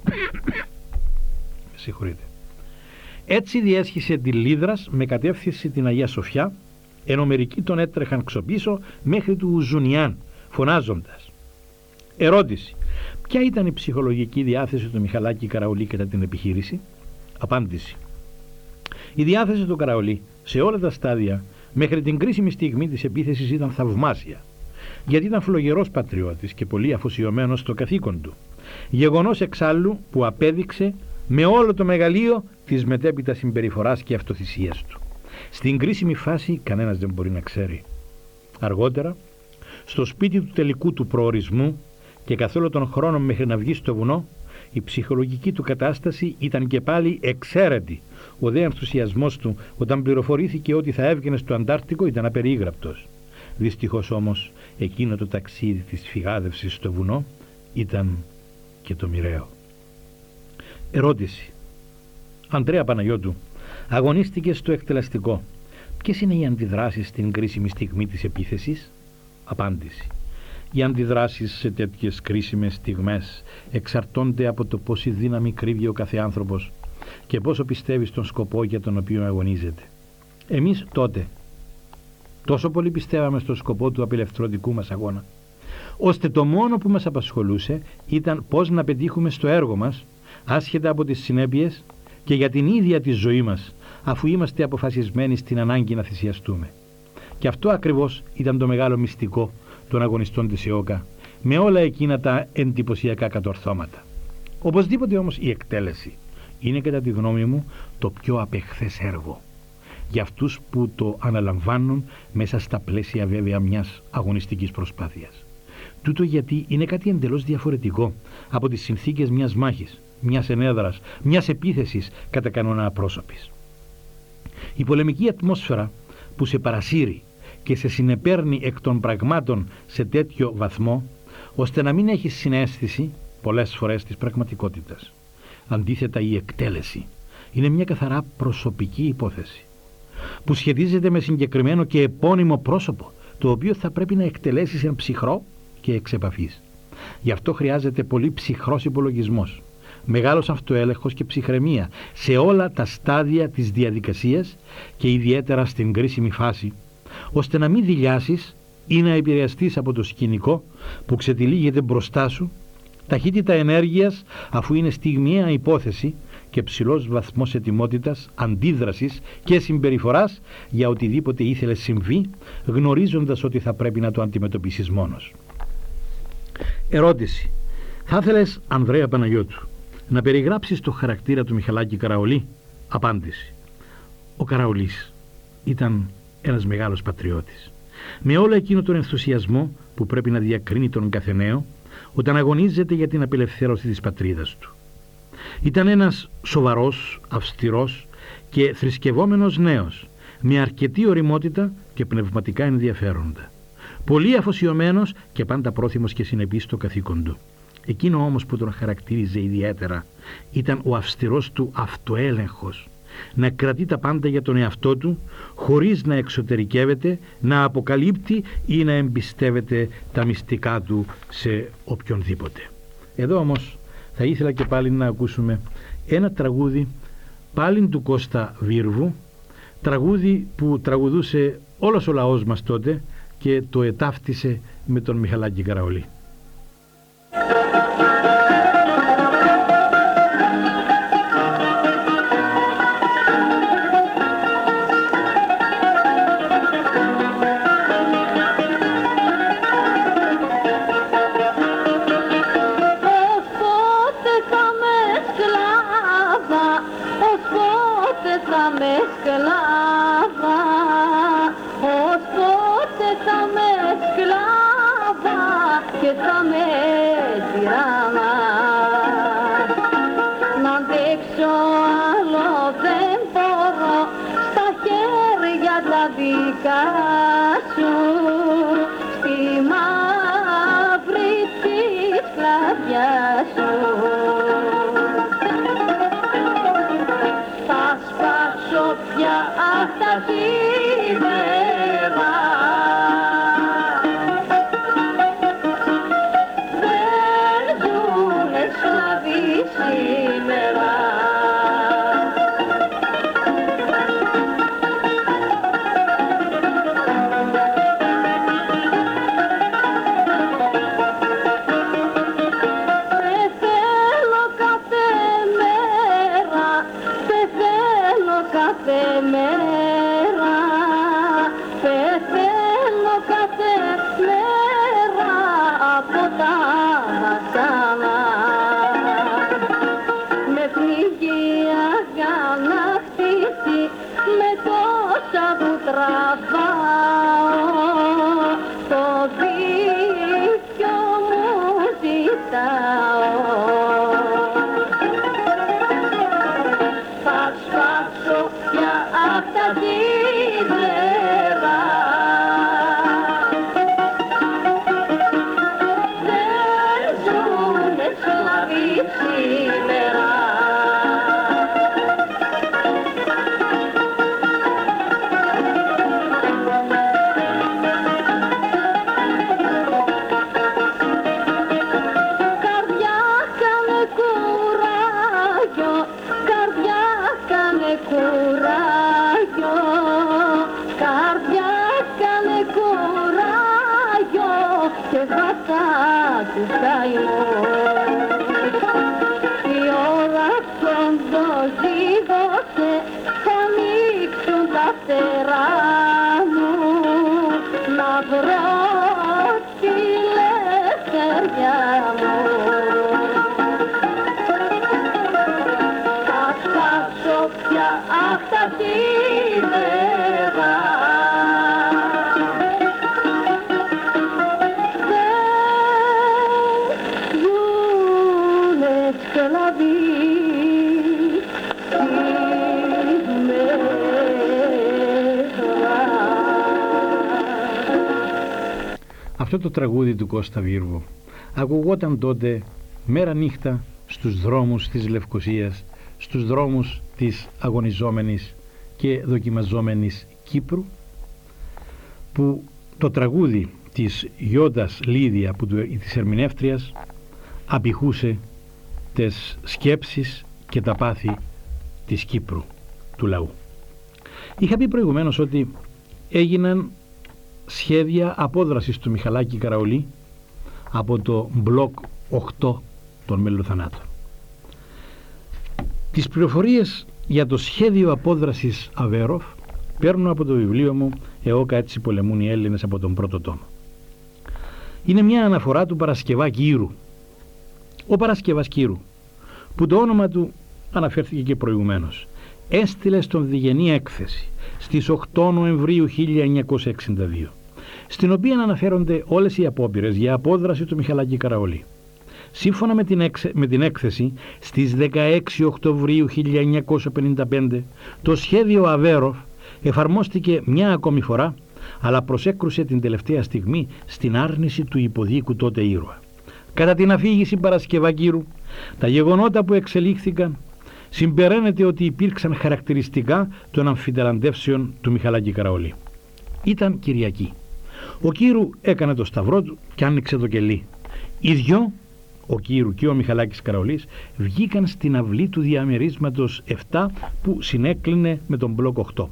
Με συγχωρείτε. Έτσι διέσχισε τη Λίδρας με κατεύθυνση την Αγία Σοφιά, ενώ μερικοί τον έτρεχαν ξοπίσω μέχρι του Ζουνιάν, φωνάζοντας. Ερώτηση. Ποια ήταν η ψυχολογική διάθεση του Μιχαλάκη Καραολή κατά την επιχείρηση? Απάντηση. Η διάθεση του Καραολή σε όλα τα στάδια μέχρι την κρίσιμη στιγμή της επίθεσης ήταν θαυμάσια, γιατί ήταν φλογερός πατριώτης και πολύ αφοσιωμένος στο καθήκον του. Γεγονός εξάλλου που απέδειξε με όλο το μεγαλείο της μετέπειτα συμπεριφοράς και αυτοθυσίας του. Στην κρίσιμη φάση κανένας δεν μπορεί να ξέρει. Αργότερα, στο σπίτι του τελικού του προορισμού και καθόλου τον χρόνο μέχρι να βγει στο βουνό, η ψυχολογική του κατάσταση ήταν και πάλι εξαίρετη. Ο δε ενθουσιασμός του όταν πληροφορήθηκε ότι θα έβγαινε στο Αντάρτικο ήταν απερίγραπτος. Δυστυχώς όμως εκείνο το ταξίδι της φυγάδευσης στο βουνό ήταν και το μοιραίο. Ερώτηση. Ανδρέα Παναγιώτου, αγωνίστηκε στο εκτελεστικό. Ποιες είναι οι αντιδράσεις στην κρίσιμη στιγμή της επίθεσης? Απάντηση. Οι αντιδράσεις σε τέτοιες κρίσιμες στιγμές εξαρτώνται από το πόση δύναμη κρύβει ο κάθε άνθρωπος και πόσο πιστεύει στον σκοπό για τον οποίο αγωνίζεται. Εμείς τότε τόσο πολύ πιστεύαμε στον σκοπό του απελευθερωτικού μας αγώνα, ώστε το μόνο που μας απασχολούσε ήταν πώς να πετύχουμε στο έργο μας, άσχετα από τις συνέπειες και για την ίδια τη ζωή μας, αφού είμαστε αποφασισμένοι στην ανάγκη να θυσιαστούμε. Και αυτό ακριβώς ήταν το μεγάλο μυστικό των αγωνιστών της ΕΟΚΑ, με όλα εκείνα τα εντυπωσιακά κατορθώματα. Οπωσδήποτε όμως η εκτέλεση είναι, κατά τη γνώμη μου, το πιο απεχθές έργο για αυτούς που το αναλαμβάνουν μέσα στα πλαίσια βέβαια μιας αγωνιστικής προσπάθειας. Τούτο γιατί είναι κάτι εντελώς διαφορετικό από τις συνθήκες μιας μάχης, μιας ενέδρας, μιας επίθεσης κατά κανόνα απρόσωπης. Η πολεμική ατμόσφαιρα που σε παρασύρει και σε συνεπέρνει εκ των πραγμάτων σε τέτοιο βαθμό, ώστε να μην έχεις συναίσθηση πολλές φορές της πραγματικότητας. Αντίθετα, η εκτέλεση είναι μια καθαρά προσωπική υπόθεση που σχετίζεται με συγκεκριμένο και επώνυμο πρόσωπο, το οποίο θα πρέπει να εκτελέσεις εν ψυχρό και εξ επαφής. Γι' αυτό χρειάζεται πολύ ψυχρός υπολογισμός, μεγάλος αυτοέλεγχος και ψυχραιμία σε όλα τα στάδια της διαδικασίας και ιδιαίτερα στην κρίσιμη φάση, ώστε να μην δειλιάσεις ή να επηρεαστείς από το σκηνικό που ξετυλίγεται μπροστά σου, ταχύτητα ενέργειας αφού είναι στιγμιαία υπόθεση και ψηλός βαθμός ετοιμότητας, αντίδρασης και συμπεριφοράς για οτιδήποτε ήθελες συμβεί, γνωρίζοντας ότι θα πρέπει να το αντιμετωπίσεις μόνος. Ερώτηση. Θα ήθελες, Ανδρέα Παναγιώτου, να περιγράψεις το χαρακτήρα του Μιχαλάκη Καραολή? Απάντηση. Ο Καραολής ήταν ένας μεγάλος πατριώτης, με όλο εκείνο τον ενθουσιασμό που πρέπει να διακρίνει τον καθεναίο όταν αγωνίζεται για την απελευθέρωση της πατρίδας του. Ήταν ένας σοβαρός, αυστηρός και θρησκευόμενος νέος, με αρκετή ωριμότητα και πνευματικά ενδιαφέροντα. Πολύ αφοσιωμένος και πάντα πρόθυμος και συνεπής στο καθήκον του. Εκείνο όμως που τον χαρακτήριζε ιδιαίτερα ήταν ο αυστηρός του αυτοέλεγχος, να κρατεί τα πάντα για τον εαυτό του, χωρίς να εξωτερικεύεται, να αποκαλύπτει ή να εμπιστεύεται τα μυστικά του σε οποιονδήποτε. Εδώ όμως θα ήθελα και πάλι να ακούσουμε ένα τραγούδι πάλι του Κώστα Βίρβου, τραγούδι που τραγουδούσε όλος ο λαός μας τότε και το ετάφτισε με τον Μιχαλάκη Καραολή. και βατά τους καημούς. Η ώρα κοντοζίδωσε, θα ανοίξουν τα φτερά μου, να βρω τη ελευθεριά μου. Θα σπάσω πια αυτά τη μέρα, Αυτό το τραγούδι του Κώστα Βίρβο ακουγόταν τότε μέρα νύχτα στους δρόμους της Λευκωσίας, στους δρόμους της αγωνιζόμενης και δοκιμαζόμενης Κύπρου, που το τραγούδι της Γιώτας Λίδια, που του, της ερμηνεύτριας, απηχούσε τις σκέψεις και τα πάθη της Κύπρου, του λαού. Είχα πει προηγουμένως ότι έγιναν σχέδια απόδρασης του Μιχαλάκη Καραολή από το μπλοκ οκτώ των Μελοθανάτων. Τις πληροφορίες για το σχέδιο απόδρασης Αβέροφ παίρνω από το βιβλίο μου «Εώκα έτσι πολεμούν οι Έλληνες» από τον πρώτο τόμο. Είναι μια αναφορά του Παρασκευά Κύρου. Ο Παρασκευάς Κύρου, που το όνομα του αναφέρθηκε και προηγουμένως, έστειλε στον Διγενή έκθεση στις οκτώ Νοεμβρίου χίλια εννιακόσια εξήντα δύο, στην οποία αναφέρονται όλες οι απόπειρες για απόδραση του Μιχαλάκη Καραολή. Σύμφωνα με την, έξε, με την έκθεση, στις δεκαέξι Οκτωβρίου χίλια εννιακόσια πενήντα πέντε το σχέδιο Αβέροφ εφαρμόστηκε μια ακόμη φορά, αλλά προσέκρουσε την τελευταία στιγμή στην άρνηση του υποδίκου τότε ήρωα. Κατά την αφήγηση Παρασκευακύρου, τα γεγονότα που εξελίχθηκαν συμπεραίνεται ότι υπήρξαν χαρακτηριστικά των αμφιταλαντεύσεων του Μιχαλάκη Καραολή. Ήταν Κυριακή. Ο Κύρου έκανε το σταυρό του και άνοιξε το κελί. Οι δυο, ο Κύρου και ο Μιχαλάκης Καραολής, βγήκαν στην αυλή του διαμερίσματος επτά που συνέκλεινε με τον μπλοκ οκτώ.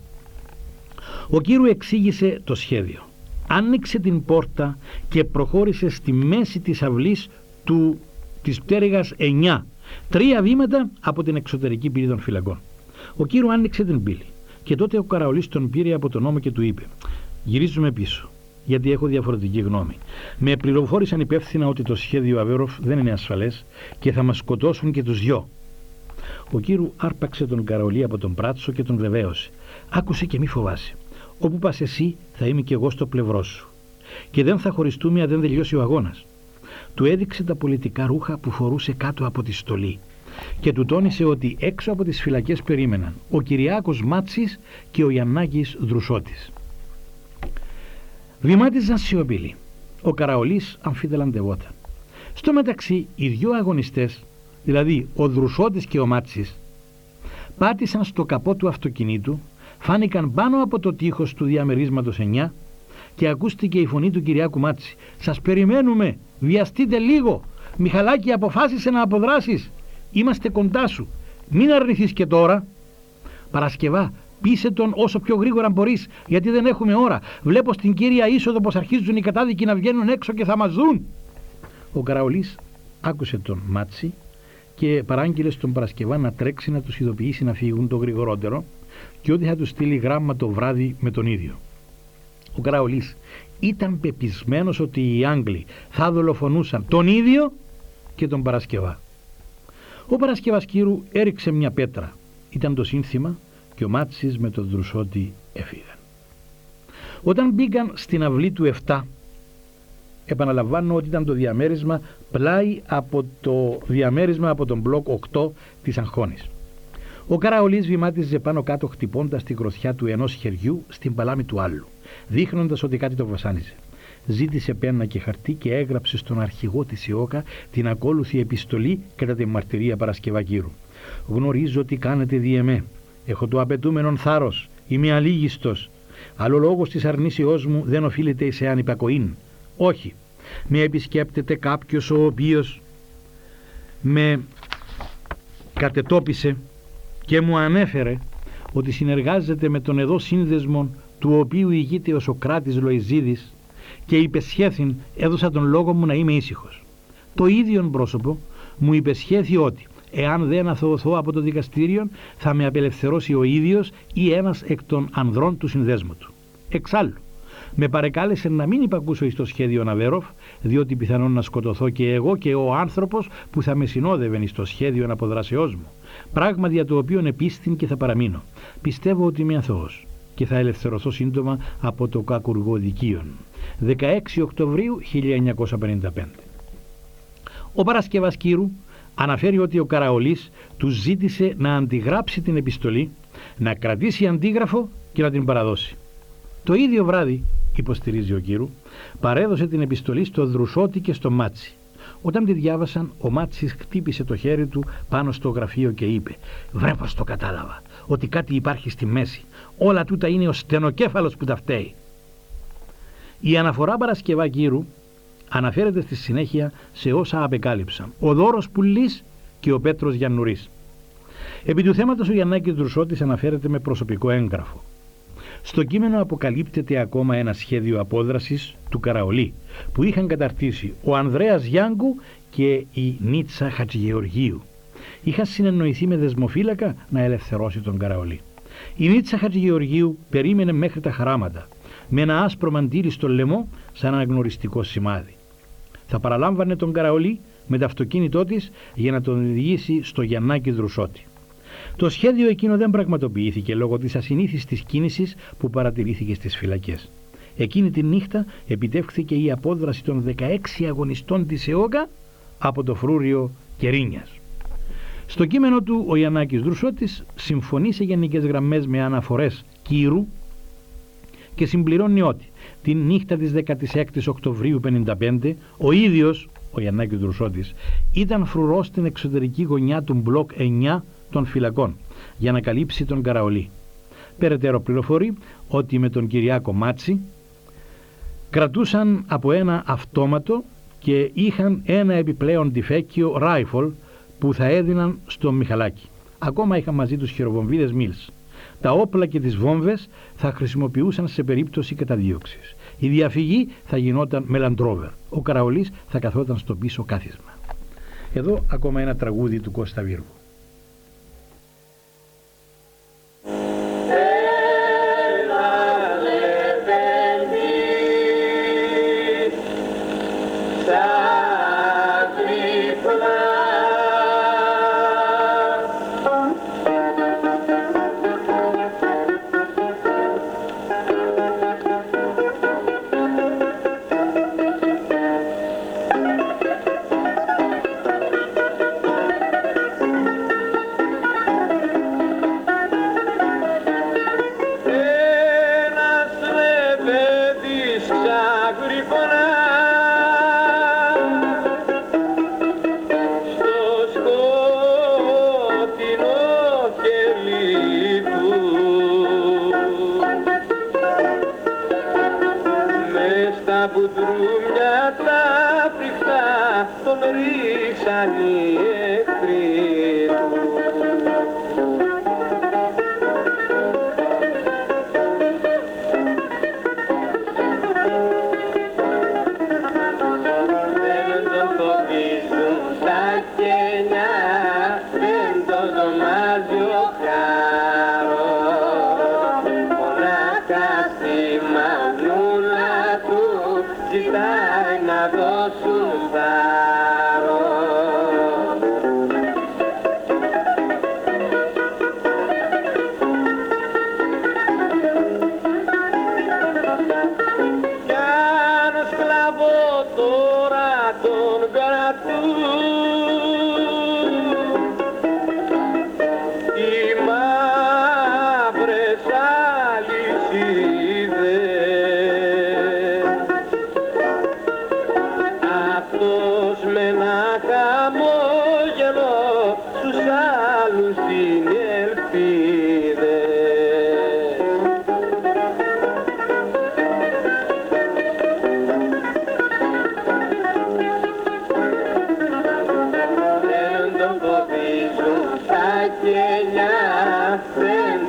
Ο Κύρου εξήγησε το σχέδιο. Άνοιξε την πόρτα και προχώρησε στη μέση της αυλής του, της πτέρυγας εννιά, τρία βήματα από την εξωτερική πύλη των φυλακών. Ο Κύρου άνοιξε την πύλη και τότε ο Καραολής τον πήρε από τον ώμο και του είπε: «Γυρίζουμε πίσω, γιατί έχω διαφορετική γνώμη. Με πληροφόρησαν υπεύθυνα ότι το σχέδιο Αβέροφ δεν είναι ασφαλές και θα μας σκοτώσουν και τους δυο». Ο Κύρου άρπαξε τον Καραολή από τον πράτσο και τον βεβαίωσε: «Άκουσε και μη φοβάσαι. Όπου πας εσύ θα είμαι και εγώ στο πλευρό σου. Και δεν θα χωριστούμε αν δεν τελειώσει ο αγώνας». Του έδειξε τα πολιτικά ρούχα που φορούσε κάτω από τη στολή και του τόνισε ότι έξω από τις φυλακές περίμεναν ο Κυριάκος Μάτσης και ο Γιαννάκης Δρουσότης. Βημάτιζαν σιωπηλοί. Ο Καραολής αμφιταλαντευόταν. Στο μεταξύ, οι δυο αγωνιστές, δηλαδή ο Δρουσότης και ο Μάτσης, πάτησαν στο καπό του αυτοκινήτου, φάνηκαν πάνω από το τείχος του διαμερίσματος εννιά και ακούστηκε η φωνή του Κυριάκου Μάτση: «Σας περιμένουμε, βιαστείτε λίγο, Μιχαλάκη αποφάσισε να αποδράσεις, είμαστε κοντά σου, μην αρνηθείς και τώρα». «Παρασκευά, πείσε τον όσο πιο γρήγορα μπορείς, γιατί δεν έχουμε ώρα, βλέπω στην κύρια είσοδο πως αρχίζουν οι κατάδικοι να βγαίνουν έξω και θα μας δουν». Ο Καραολής άκουσε τον Μάτση και παράγγειλε στον Παρασκευά να τρέξει να τους ειδοποιήσει να φύγουν το γρηγορότερο και ότι θα τους στείλει γράμμα το βράδυ με τον ίδιο. Ο Καραολής ήταν πεπισμένος ότι οι Άγγλοι θα δολοφονούσαν τον ίδιο και τον Παρασκευά. Ο Παρασκευάς Κύρου έριξε μια πέτρα. Ήταν το σύνθημα και ο Μάτσης με τον Δρουσότη έφυγαν. Όταν μπήκαν στην αυλή του επτά, επαναλαμβάνω ότι ήταν το διαμέρισμα πλάι από το διαμέρισμα από τον μπλοκ οκτώ της Αγχώνης. Ο Καραολής βημάτιζε πάνω κάτω χτυπώντας τη γροθιά του ενός χεριού στην παλάμη του άλλου, δείχνοντας ότι κάτι το βασάνιζε. Ζήτησε πένα και χαρτί και έγραψε στον αρχηγό της ΕΟΚΑ την ακόλουθη επιστολή κατά τη μαρτυρία Παρασκευακύρου. «Γνωρίζω τι κάνετε δι' εμέ. Έχω το απαιτούμενον θάρρος. Είμαι αλήγιστος. Αλλά ο λόγος της αρνήσεώς μου δεν οφείλεται σε ανυπακοήν. Όχι. Με επισκέπτεται κάποιος ο οποίος με κατετόπισε και μου ανέφερε ότι συνεργάζεται με τον εδώ σύνδεσμο του οποίου ηγείται ο Σοκράτης Λοϊζίδης και υπεσχέθην έδωσα τον λόγο μου να είμαι ήσυχος. Το ίδιον πρόσωπο μου υπεσχέθη ότι εάν δεν αθωωθώ από το δικαστήριο θα με απελευθερώσει ο ίδιος ή ένας εκ των ανδρών του συνδέσμου του. Εξάλλου, με παρεκάλεσε να μην υπακούσω εις το σχέδιο Αβέροφ, διότι πιθανόν να σκοτωθώ και εγώ και ο άνθρωπος που θα με συνόδευε εις το σχέδιο αποδράσεώς μου, πράγμα για το οποίο επίστην και θα παραμείνω. Πιστεύω ότι είμαι αθώος και θα ελευθερωθώ σύντομα από το κακουργοδικείον. δεκαέξι Οκτωβρίου χίλια εννιακόσια πενήντα πέντε. Ο Παρασκευάς Κύρου αναφέρει ότι ο Καραολής του ζήτησε να αντιγράψει την επιστολή, να κρατήσει αντίγραφο και να την παραδώσει. Το ίδιο βράδυ, υποστηρίζει ο Κύρου, παρέδωσε την επιστολή στο Δρουσότη και στο Μάτσι. Όταν τη διάβασαν, ο Μάτσης χτύπησε το χέρι του πάνω στο γραφείο και είπε «Βρε πως το κατάλαβα, ότι κάτι υπάρχει στη μέση. Όλα τούτα είναι ο στενοκέφαλος που τα φταίει». Η αναφορά Παρασκευά Κύρου αναφέρεται στη συνέχεια σε όσα απεκάλυψαν ο Δώρος Πουλής και ο Πέτρος Γιαννουρής. Επί του θέματος ο Γιαννάκης Δρουσότης αναφέρεται με προσωπικό έγγραφο. Στο κείμενο αποκαλύπτεται ακόμα ένα σχέδιο απόδρασης του Καραολή που είχαν καταρτήσει ο Ανδρέας Γιάνγκου και η Νίτσα Χατζηγεωργίου. Είχαν συνεννοηθεί με δεσμοφύλακα να ελευθερώσει τον Καραολή. Η Νίτσα Χατζηγεωργίου περίμενε μέχρι τα χαράματα με ένα άσπρο μαντίλι στο λαιμό σαν αναγνωριστικό σημάδι. Θα παραλάμβανε τον Καραολή με το αυτοκίνητό της για να τον οδηγήσει στο Γιαννάκη Δρουσότη. Το σχέδιο εκείνο δεν πραγματοποιήθηκε λόγω της ασυνήθιστης κίνησης που παρατηρήθηκε στις φυλακές. Εκείνη τη νύχτα επιτεύχθηκε η απόδραση των δεκαέξι αγωνιστών της ΕΟΚΑ από το φρούριο Κερίνιας. Στο κείμενο του ο Γιαννάκης Δρουσότης συμφωνεί σε γενικές γραμμές με αναφορές Κύρου και συμπληρώνει ότι την νύχτα της δέκατης έκτης Οκτωβρίου πενήντα πέντε ο ίδιος, ο Γιαννάκης Δρουσότης, ήταν φρουρός στην εξωτερική γωνιά του μπλοκ εννιά των φυλακών για να καλύψει τον Καραολή. Περαιτέρω πληροφορεί ότι με τον Κυριάκο Μάτσι κρατούσαν από ένα αυτόματο και είχαν ένα επιπλέον τυφέκιο ράιφολ που θα έδιναν στο Μιχαλάκι. Ακόμα είχαν μαζί τους χειροβομβίδες Μίλς. Τα όπλα και τις βόμβες θα χρησιμοποιούσαν σε περίπτωση καταδίωξης. Η διαφυγή θα γινόταν με Λαντρόβερ. Ο Καραολής θα καθόταν στο πίσω κάθισμα. Εδώ ακόμα ένα τραγούδι του Κώστα Βίργου.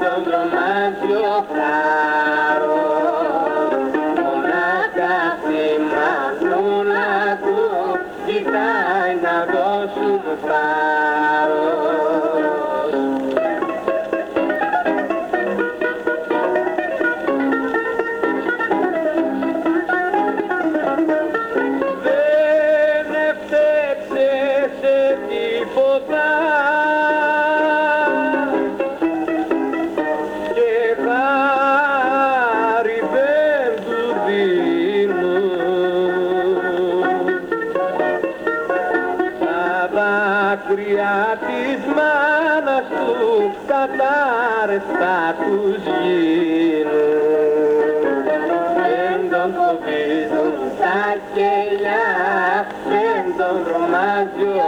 Claro, μονάχα ζητάει να δώσουν θάρρος. Δεν έφταξε σε τίποτα και χάρη δεν του δίνουν τα δάκρυα της μάνας του κατάρρεστα τους γίνουν. Δεν τον φοβίζουν τα κελιά, δεν τον τρομάζει ο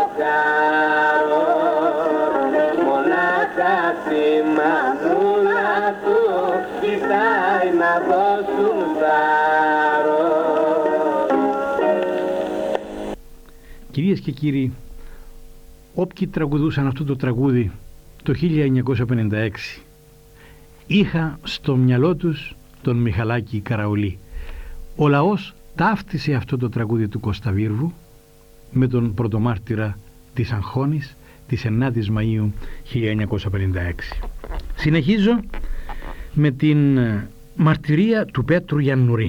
χάρος, μονάχα τη μανούλα του ζητάει να δώσουν θάρρος. Κυρίες και κύριοι, όποιοι τραγουδούσαν αυτό το τραγούδι το χίλια εννιακόσια πενήντα έξι είχα στο μυαλό τους τον Μιχαλάκη Καραολί. Ο λαός ταύτισε αυτό το τραγούδι του Κώστα Βίρβου με τον πρωτομάρτυρα της Αγχώνης της ενάτης Μαΐου χίλια εννιακόσια πενήντα έξι. Συνεχίζω με την μαρτυρία του Πέτρου Γιαννουρί,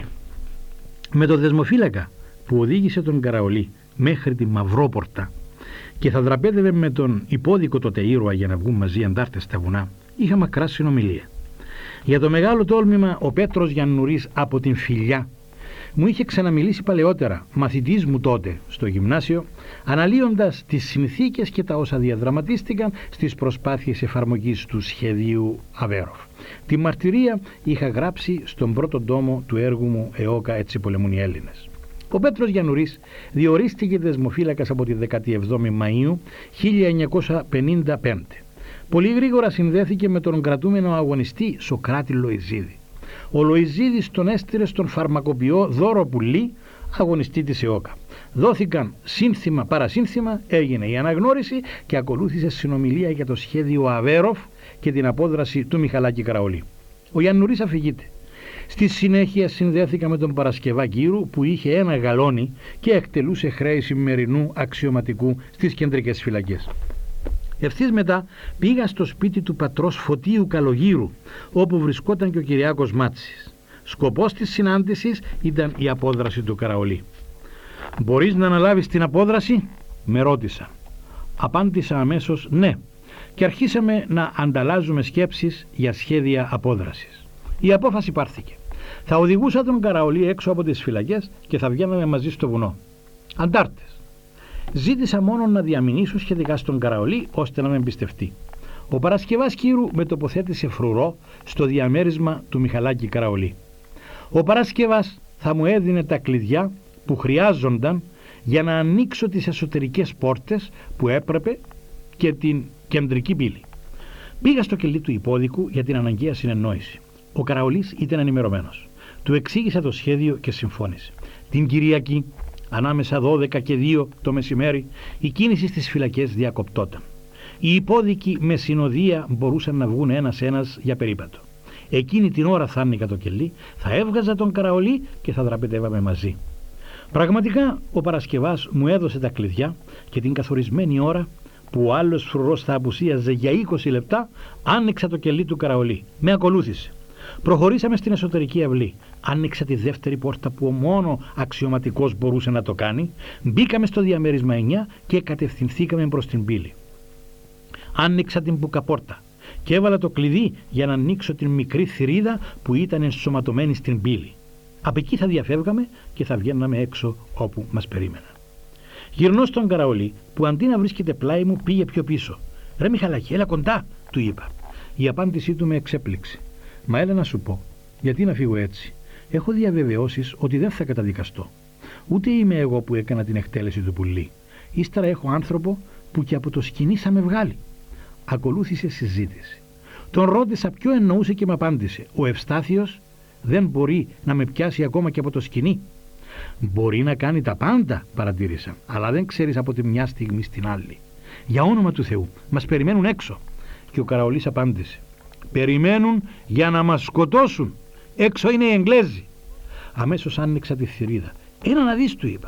με τον δεσμοφύλακα που οδήγησε τον Καραολί μέχρι τη Μαυρόπορτα και θα δραπέτευε με τον υπόδικο τότε ήρωα για να βγουν μαζί αντάρτες στα βουνά. Είχα μακρά συνομιλία. Για το μεγάλο τόλμημα ο Πέτρος Γιαννουρής από την Φιλιά μου είχε ξαναμιλήσει παλαιότερα, μαθητής μου τότε στο γυμνάσιο, αναλύοντας τις συνθήκες και τα όσα διαδραματίστηκαν στις προσπάθειες εφαρμογής του σχεδίου Αβέροφ. Τη μαρτυρία είχα γράψει στον πρώτο τόμο του έργου μου «ΕΟΚΑ, έτσι πολεμούν οι Έλληνες». Ο Πέτρος Γιαννουρής διορίστηκε δεσμοφύλακας από τη δεκαεπτά Μαΐου χίλια εννιακόσια πενήντα πέντε. Πολύ γρήγορα συνδέθηκε με τον κρατούμενο αγωνιστή Σοκράτη Λοϊζίδη. Ο Λοϊζίδης τον έστειλε στον φαρμακοποιό Δώρο Πουλή, αγωνιστή της ΕΟΚΑ. Δόθηκαν σύνθημα παρασύνθημα, έγινε η αναγνώριση και ακολούθησε συνομιλία για το σχέδιο Αβέροφ και την απόδραση του Μιχαλάκη Καραολί. Ο Γιαννουρής αφηγείται. Στη συνέχεια συνδέθηκα με τον Παρασκευά Κύρου που είχε ένα γαλόνι και εκτελούσε χρέη σημερινού αξιωματικού στις κεντρικές φυλακές. Ευθύς μετά πήγα στο σπίτι του πατρός Φωτίου Καλογύρου, όπου βρισκόταν και ο Κυριάκος Μάτσης. Σκοπός της συνάντησης ήταν η απόδραση του Καραολί. «Μπορείς να αναλάβεις την απόδραση?» με ρώτησα. Απάντησα αμέσως ναι και αρχίσαμε να ανταλλάζουμε σκέψεις για σχέδια απόδρασης. Η απόφαση πάρθηκε. Θα οδηγούσα τον Καραολί έξω από τις φυλακές και θα βγαίναμε μαζί στο βουνό. Αντάρτες. Ζήτησα μόνο να διαμηνήσω σχετικά στον Καραολί ώστε να με εμπιστευτεί. Ο Παρασκευάς Κύρου με τοποθέτησε φρουρό στο διαμέρισμα του Μιχαλάκη Καραολί. Ο Παρασκευάς θα μου έδινε τα κλειδιά που χρειάζονταν για να ανοίξω τις εσωτερικές πόρτες που έπρεπε και την κεντρική πύλη. Πήγα στο κελί του υπόδικου για την αναγκαία συνεννόηση. Ο Καραολής ήταν ενημερωμένος. Του εξήγησα το σχέδιο και συμφώνησε. Την Κυριακή, ανάμεσα δώδεκα και δύο το μεσημέρι, η κίνηση στις φυλακές διακοπτόταν. Οι υπόδικοι με συνοδεία μπορούσαν να βγουν ένας-ένας για περίπατο. Εκείνη την ώρα θα άνοιγα το κελί, θα έβγαζα τον Καραολί και θα δραπετεύαμε μαζί. Πραγματικά ο Παρασκευάς μου έδωσε τα κλειδιά και την καθορισμένη ώρα που ο άλλος φρουρός θα απουσίαζε για είκοσι λεπτά, άνοιξα το κελί του Καραολί. Με ακολούθησε. Προχωρήσαμε στην εσωτερική αυλή. Άνοιξα τη δεύτερη πόρτα που ο μόνο αξιωματικός μπορούσε να το κάνει. Μπήκαμε στο διαμέρισμα εννιά και κατευθυνθήκαμε προς την πύλη. Άνοιξα την μπουκαπόρτα και έβαλα το κλειδί για να ανοίξω την μικρή θηρίδα που ήταν ενσωματωμένη στην πύλη. Από εκεί θα διαφεύγαμε και θα βγαίναμε έξω όπου μας περίμεναν. Γυρνώ στον Καραολί που αντί να βρίσκεται πλάι μου πήγε πιο πίσω. «Ρε Μιχαλάκη, έλα κοντά», του είπα. Η απάντησή του με εξέπληξε. «Μα έλα να σου πω, γιατί να φύγω έτσι. Έχω διαβεβαιώσεις ότι δεν θα καταδικαστώ. Ούτε είμαι εγώ που έκανα την εκτέλεση του πουλί. Ύστερα έχω άνθρωπο που και από το σκηνή θα με βγάλει». Ακολούθησε συζήτηση. Τον ρώτησα ποιο εννοούσε και με απάντησε. «Ο Ευστάθιος δεν μπορεί να με πιάσει ακόμα και από το σκηνή». «Μπορεί να κάνει τα πάντα», παρατήρησα, «αλλά δεν ξέρεις από τη μια στιγμή στην άλλη. Για όνομα του Θεού, μας περιμένουν έξω». Και ο Καραολής απάντησε. «Περιμένουν για να μας σκοτώσουν. Έξω είναι οι Εγγλέζοι». Αμέσως άνοιξα τη θηρίδα. «Ένα να δεις», του είπα.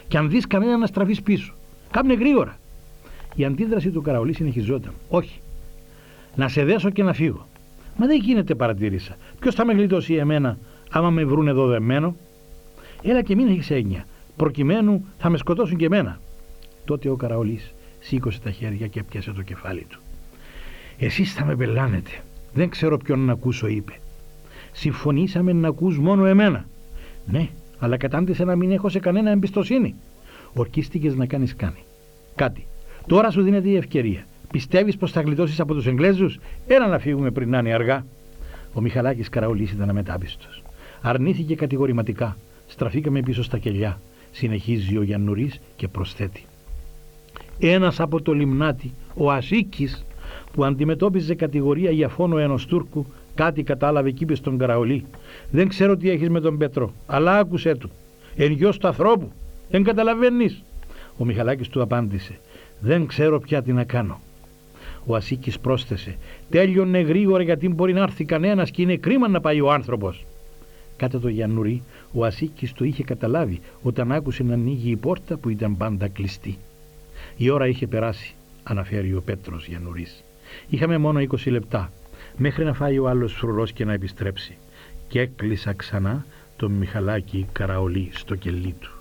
Και αν δεις κανένα να στραφείς πίσω. Κάμνε γρήγορα. Η αντίδραση του Καραολή συνεχιζόταν. Όχι. Να σε δέσω και να φύγω. Μα δεν γίνεται, παρατήρησα. Ποιος θα με γλιτώσει εμένα, άμα με βρουν εδώ δεμένο? Έλα και μην έχεις έγνοια. Προκειμένου θα με σκοτώσουν και εμένα. Τότε ο Καραολής σήκωσε τα χέρια και έπιασε το κεφάλι του. Εσείς θα με πελάνετε. Δεν ξέρω ποιον να ακούσω, είπε. Συμφωνήσαμε να ακούς μόνο εμένα. Ναι, αλλά κατάντησε να μην έχω σε κανένα εμπιστοσύνη. Ορκίστηκες να κάνεις κάνει κάτι. Τώρα σου δίνεται η ευκαιρία. Πιστεύεις πως θα γλιτώσεις από τους Εγγλέζους? Έλα να φύγουμε πριν να είναι αργά. Ο Μιχαλάκης Καραολής ήταν αμετάπιστος. Αρνήθηκε κατηγορηματικά. Στραφήκαμε πίσω στα κελιά. Συνεχίζει ο Γιαννουρής και προσθέτει. Ένας από το λιμνάτι, ο Ασίκης, που αντιμετώπιζε κατηγορία για φόνο ενός Τούρκου, κάτι κατάλαβε και είπε στον Καραολή. Δεν ξέρω τι έχεις με τον Πέτρο, αλλά άκουσέ του. Εν γιος του ανθρώπου, δεν καταλαβαίνεις? Ο Μιχαλάκης του απάντησε. Δεν ξέρω πια τι να κάνω. Ο Ασίκης πρόσθεσε. Τέλειωνε γρήγορα, γιατί μπορεί να έρθει κανένας και είναι κρίμα να πάει ο άνθρωπος. Κάτω το Γιαννουρί, ο Ασίκης το είχε καταλάβει όταν άκουσε να ανοίγει η πόρτα που ήταν πάντα κλειστή. Η ώρα είχε περάσει, αναφέρει ο Πέτρος Γιαννουρής. Είχαμε μόνο είκοσι λεπτά, μέχρι να φάει ο άλλος φρουρός και να επιστρέψει. Και έκλεισα ξανά τον Μιχαλάκη Καραολή στο κελί του.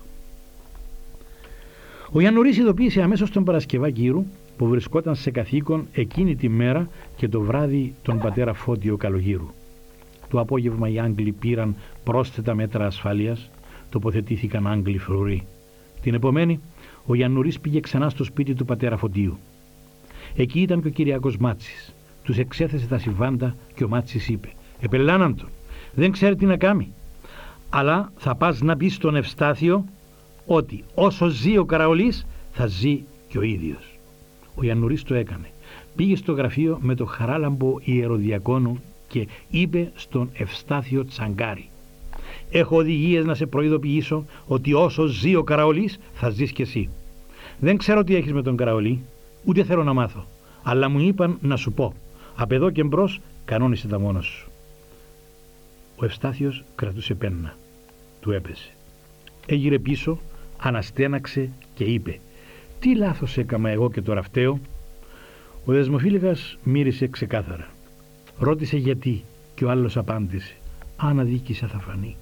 Ο Γιαννουρής ειδοποίησε αμέσως τον Παρασκευά Κύρου, που βρισκόταν σε καθήκον εκείνη τη μέρα και το βράδυ τον πατέρα Φώτιο Καλογύρου. Το απόγευμα οι Άγγλοι πήραν πρόσθετα μέτρα ασφάλειας, τοποθετήθηκαν Άγγλοι φρουροί. Την επομένη, ο Γιαννουρής πήγε ξανά στο σπίτι του πατέρα Φωτίου. Εκεί ήταν και ο Κυριάκος Μάτσης. Τους εξέθεσε τα συμβάντα και ο Μάτσης είπε: «Επελάναν τον, δεν ξέρει τι να κάνει. Αλλά θα πας να πεις στον Ευστάθιο ότι όσο ζει ο Καραολής θα ζει και ο ίδιος». Ο Γιαννουρής το έκανε. Πήγε στο γραφείο με το χαράλαμπο ιεροδιακόνου και είπε στον Ευστάθιο Τσαγκάρη: «Έχω οδηγίες να σε προειδοποιήσω ότι όσο ζει ο Καραολής θα ζεις κι εσύ. Δεν ξέρω τι έχεις με τον Καραολή, ούτε θέλω να μάθω, αλλά μου είπαν να σου πω. Απ' εδώ και μπρος κανόνισε τα μόνος σου». Ο Ευστάθιος κρατούσε πένα. Του έπεσε. Έγειρε πίσω, αναστέναξε και είπε: «Τι λάθος έκαμα εγώ και τώρα φταίω?» Ο δεσμοφύλακας μύρισε ξεκάθαρα. Ρώτησε γιατί και ο άλλος απάντησε: «Αν αδίκησα θα φανεί».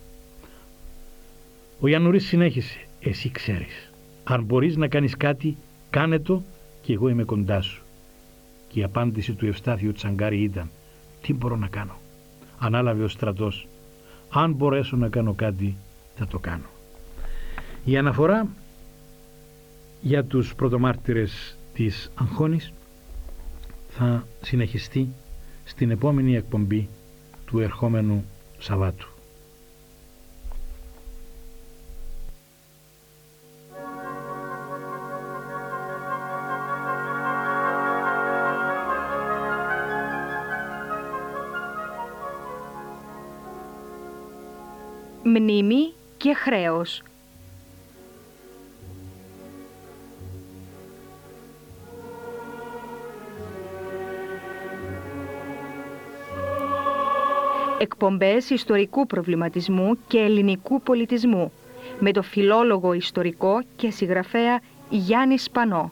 Ο Γιαννουρής συνέχισε: «Εσύ ξέρεις. Αν μπορείς να κάνεις κάτι, κάνε το και εγώ είμαι κοντά σου». Και η απάντηση του Ευστάθιου Τσαγκάρη ήταν: «Τι μπορώ να κάνω?» Ανάλαβε ο στρατός: «Αν μπορέσω να κάνω κάτι, θα το κάνω». Η αναφορά για τους πρωτομάρτυρες της Αγχώνης θα συνεχιστεί στην επόμενη εκπομπή του ερχόμενου Σαββάτου. Μνήμη και χρέος. Εκπομπές ιστορικού προβληματισμού και ελληνικού πολιτισμού με το φιλόλογο ιστορικό και συγγραφέα Γιάννη Σπανό.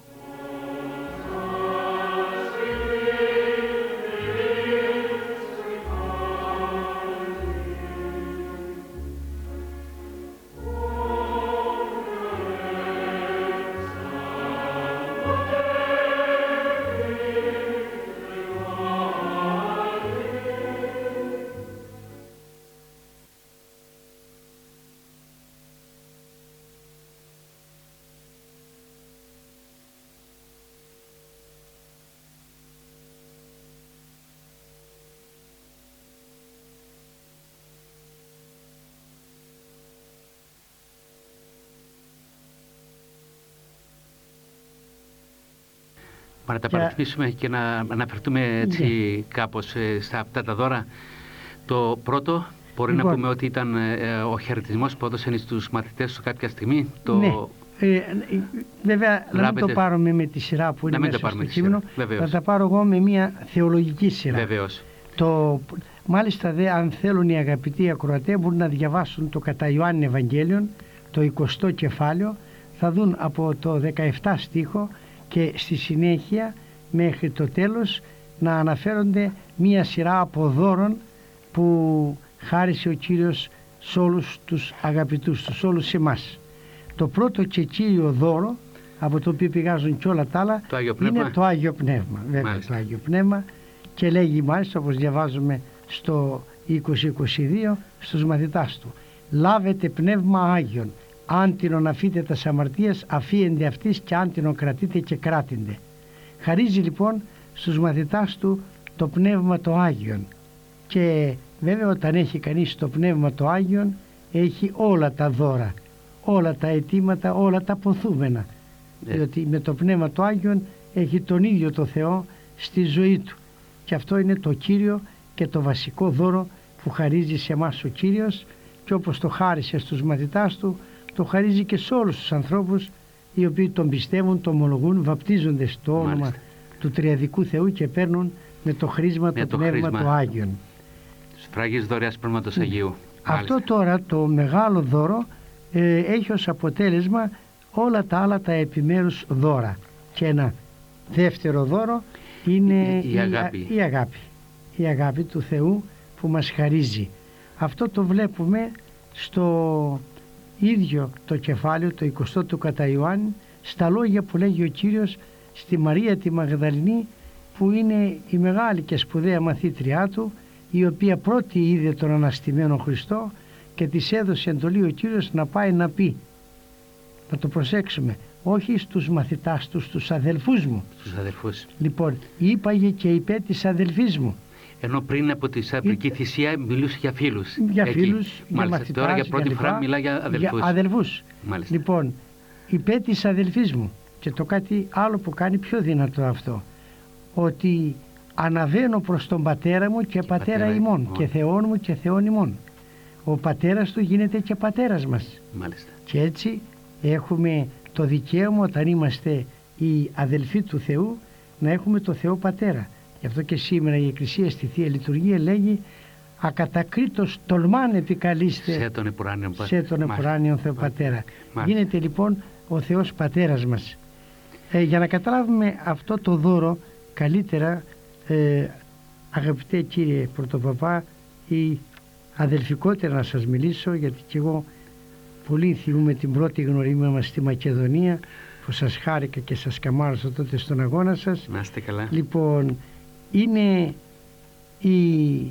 Να τα παρατηρήσουμε και να αναφερθούμε έτσι yeah. κάπως ε, στα αυτά τα δώρα. Το πρώτο μπορεί λοιπόν να πούμε ότι ήταν ε, ο χαιρετισμός που έδωσαν στους μαθητές του κάποια στιγμή. Το... Ναι. Ε, βέβαια να μην το πάρουμε με τη σειρά που είναι μέσα στο κείμενο, θα τα πάρω εγώ με μια θεολογική σειρά. Βεβαίως. Το, μάλιστα δε, αν θέλουν οι αγαπητοί ακροατές μπορούν να διαβάσουν το κατά Ιωάννη Ευαγγέλιον, το εικοστό κεφάλαιο. θα δουν από το δεκαεπτά στίχο και στη συνέχεια μέχρι το τέλος να αναφέρονται μία σειρά από δώρων που χάρισε ο Κύριος σε όλους τους αγαπητούς τους, όλους εμάς. Το πρώτο και κύριο δώρο, από το οποίο πηγάζουν και όλα τα άλλα, το είναι το Άγιο Πνεύμα. Βέβαια, το Άγιο Πνεύμα, και λέγει μάλιστα, όπως διαβάζουμε στο είκοσι είκοσι δύο, στους μαθητάς του: «Λάβετε πνεύμα Άγιον, άντινον αφείτε τας αμαρτίας, αφίεντε αυτής και άντινον κρατείτε και κράτηντε». Χαρίζει λοιπόν στους μαθητάς του το πνεύμα το Άγιον, και βέβαια όταν έχει κανείς το πνεύμα το Άγιον έχει όλα τα δώρα, όλα τα αιτήματα, όλα τα ποθούμενα, yeah. διότι με το πνεύμα το Άγιον έχει τον ίδιο το Θεό στη ζωή του, και αυτό είναι το κύριο και το βασικό δώρο που χαρίζει σε εμάς ο Κύριος, και όπως το χάρισε στους μαθητάς του, το χαρίζει και σε όλους τους ανθρώπους οι οποίοι τον πιστεύουν, τον ομολογούν, βαπτίζονται στο όνομα Μάλιστα. του Τριαδικού Θεού και παίρνουν με το χρήσμα με το, το πνεύμα χρήσμα. το Άγιον. Σφραγής δωρεάς Πνεύματος Mm. Αγίου. Αυτό Μάλιστα. τώρα το μεγάλο δώρο ε, έχει ως αποτέλεσμα όλα τα άλλα τα επιμέρους δώρα, και ένα δεύτερο δώρο είναι η, η, αγάπη. η, η αγάπη η αγάπη του Θεού που μας χαρίζει. Αυτό το βλέπουμε στο ίδιο το κεφάλαιο, το εικοστό του κατά Ιωάννη, στα λόγια που λέγει ο Κύριος στη Μαρία τη Μαγδαληνή, που είναι η μεγάλη και σπουδαία μαθήτριά του, η οποία πρώτη είδε τον αναστημένο Χριστό και της έδωσε εντολή ο Κύριος να πάει να πει, να το προσέξουμε, όχι στους μαθητάς του, στους αδελφούς μου. Στους αδελφούς. Λοιπόν, είπαγε και είπε της αδελφής μου. Ενώ πριν από τη σαπρική Ή... θυσία μιλούσε για φίλους. Για Εκεί. φίλους, για Μάλιστα. μαθητάς, Τώρα για πρώτη για φορά μιλά για αδελφούς. Για αδελφούς. Μάλιστα. Λοιπόν, είπε της αδελφής μου, και το κάτι άλλο που κάνει πιο δυνατό αυτό, ότι αναβαίνω προς τον πατέρα μου και, και πατέρα, πατέρα ημών, ημών και Θεόν μου και Θεόν ημών. Ο πατέρας του γίνεται και πατέρας μας. Μάλιστα. Και έτσι έχουμε το δικαίωμα, όταν είμαστε οι αδελφοί του Θεού, να έχουμε το Θεό Πατέρα. Γι' αυτό και σήμερα η Εκκλησία στη Θεία Λειτουργία λέγει «Ακατακρίτως τολμάν επικαλείστε σε τον επουράνιον, σε τον επουράνιον Θεό Πατέρα». Μάλιστα. Γίνεται λοιπόν ο Θεός Πατέρας μας. Ε, για να καταλάβουμε αυτό το δώρο καλύτερα, ε, αγαπητέ κύριε Πρωτοπαπά, ή αδελφικότερα να σας μιλήσω, γιατί και εγώ πολύ θυμούμαι την πρώτη γνωριμία μας στη Μακεδονία, που σας χάρηκα και σας καμάρωσα τότε στον αγώνα σας. Να είστε καλά. Λοιπόν, είναι η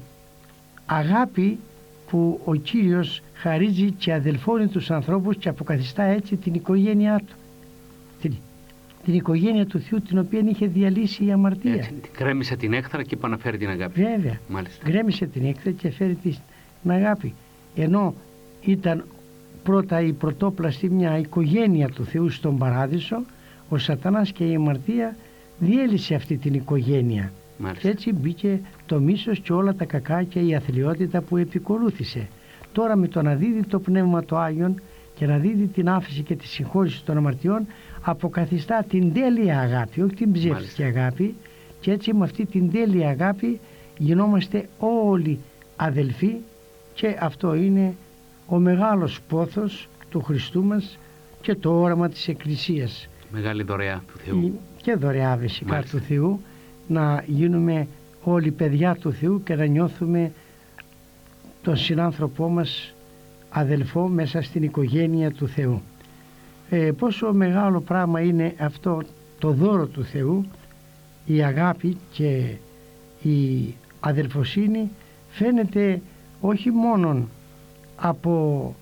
αγάπη που ο Κύριος χαρίζει και αδελφώνει τους ανθρώπους και αποκαθιστά έτσι την οικογένειά του. Την, την οικογένεια του Θεού, την οποία είχε διαλύσει η αμαρτία. Έτσι, γκρέμισε την έκθρα και επαναφέρει την αγάπη. Βέβαια. Μάλιστα. Γκρέμισε την έκθρα και φέρει την αγάπη. Ενώ ήταν πρώτα η πρωτόπλαστη μια οικογένεια του Θεού στον Παράδεισο, ο Σατανάς και η αμαρτία διέλυσε αυτή την οικογένεια. Μάλιστα. Και έτσι μπήκε το μίσος και όλα τα κακά και η αθλιότητα που επικολούθησε. Τώρα με το να δίδει το Πνεύμα το Άγιον και να δίδει την άφηση και τη συγχώρηση των αμαρτιών, αποκαθιστά την τέλεια αγάπη, όχι την ψεύτικη αγάπη, και έτσι με αυτή την τέλεια αγάπη γινόμαστε όλοι αδελφοί, και αυτό είναι ο μεγάλος πόθος του Χριστού μας και το όραμα της Εκκλησίας. Μεγάλη δωρεά του Θεού. Και δωρεά φυσικά του Θεού, να γίνουμε όλοι παιδιά του Θεού και να νιώθουμε τον συνάνθρωπό μας αδελφό μέσα στην οικογένεια του Θεού. Ε, πόσο μεγάλο πράγμα είναι αυτό το δώρο του Θεού, η αγάπη και η αδελφοσύνη, φαίνεται όχι μόνον από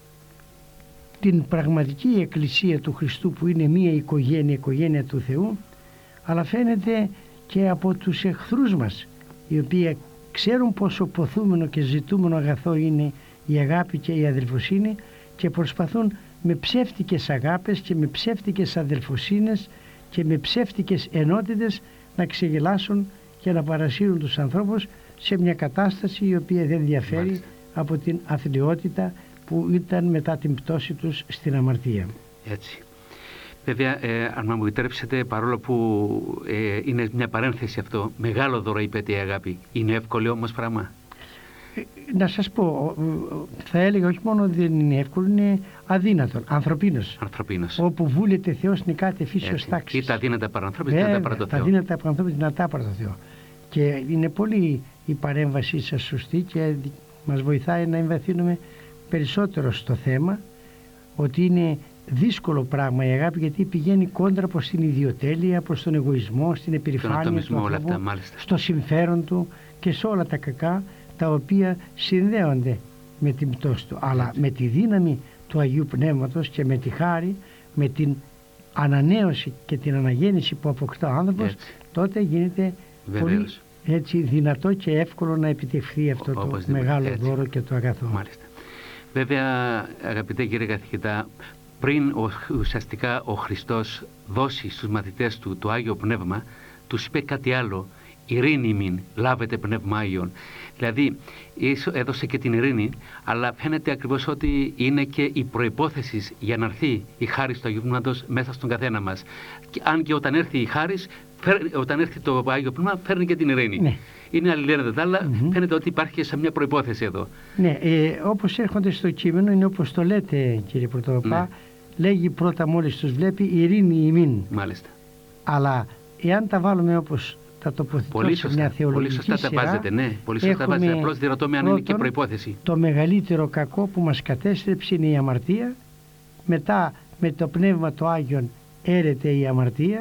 την πραγματική εκκλησία του Χριστού, που είναι μία οικογένεια, οικογένεια του Θεού, αλλά φαίνεται και από τους εχθρούς μας, οι οποίοι ξέρουν πόσο ποθούμενο και ζητούμενο αγαθό είναι η αγάπη και η αδελφοσύνη, και προσπαθούν με ψεύτικες αγάπες και με ψεύτικες αδελφοσύνες και με ψεύτικες ενότητες να ξεγελάσουν και να παρασύρουν τους ανθρώπους σε μια κατάσταση η οποία δεν διαφέρει Μάλιστα. από την αθλιότητα που ήταν μετά την πτώση τους στην αμαρτία. Έτσι. Βέβαια, ε, αν μου επιτρέψετε, παρόλο που ε, είναι μια παρένθεση αυτό, μεγάλο δώρο η υπέτεια αγάπη, είναι εύκολο όμως πράγμα? Να σας πω, θα έλεγα όχι μόνο δεν είναι εύκολο, είναι αδύνατον, ανθρωπίνος. Ανθρωπίνος. Όπου βούλεται Θεός νικάται φύσεως τάξης. Ή τα δύνατα παρανθρώπης, δυνατά παρά το Θεό. Τα δύνατα παρανθρώπης, δυνατά παρά το Θεό. Και είναι πολύ η παρέμβασή σας σωστή και μας βοηθάει να εμβαθύνουμε περισσότερο στο θέμα, ότι είναι δύσκολο πράγμα η αγάπη, γιατί πηγαίνει κόντρα προς την ιδιοτέλεια, προς τον εγωισμό, στην επιρρηφάνεια του ανθρώπου, στο συμφέρον του και σε όλα τα κακά τα οποία συνδέονται με την πτώση του. Αλλά με τη δύναμη του Αγίου Πνεύματος και με τη χάρη, με την ανανέωση και την αναγέννηση που αποκτά ο άνθρωπος, έτσι, τότε γίνεται Βεβαίως. πολύ έτσι, δυνατό και εύκολο να επιτευχθεί αυτό το Όπως μεγάλο έτσι. δώρο και το αγαθό. Μάλιστα. Βέβαια, αγαπητέ κύριε καθηγητά, πριν ο, ουσιαστικά ο Χριστός δώσει στους μαθητές του το Άγιο Πνεύμα, τους είπε κάτι άλλο: ειρήνη μην, λάβετε πνεύμα Άγιον. Δηλαδή έδωσε και την ειρήνη, αλλά φαίνεται ακριβώς ότι είναι και η προϋπόθεση για να έρθει η χάρη του Αγίου Πνεύματος μέσα στον καθένα μας. Και αν και όταν έρθει η χάρη, όταν έρθει το Άγιο Πνεύμα, φέρνει και την ειρήνη. Ναι. Είναι αλληλένδετα, αλλά mm-hmm. φαίνεται ότι υπάρχει σε μια προϋπόθεση εδώ. Ναι, ε, όπως έρχονται στο κείμενο, είναι όπως το λέτε κύριε Πρωτοπαπά, ναι. λέγει πρώτα μόλις τους βλέπει ειρήνη ημίν. Μάλιστα. Αλλά εάν τα βάλουμε όπως τα τοποθετώ σε μια θεολογική πολύ σωστά σειρά, τα βάζετε, ναι. Πολύ σωστά τα βάζετε. Απλώς διερωτώ με αν είναι και προϋπόθεση. Το μεγαλύτερο κακό που μας κατέστρεψε είναι η αμαρτία. Μετά με το Πνεύμα το Άγιον έρεται η αμαρτία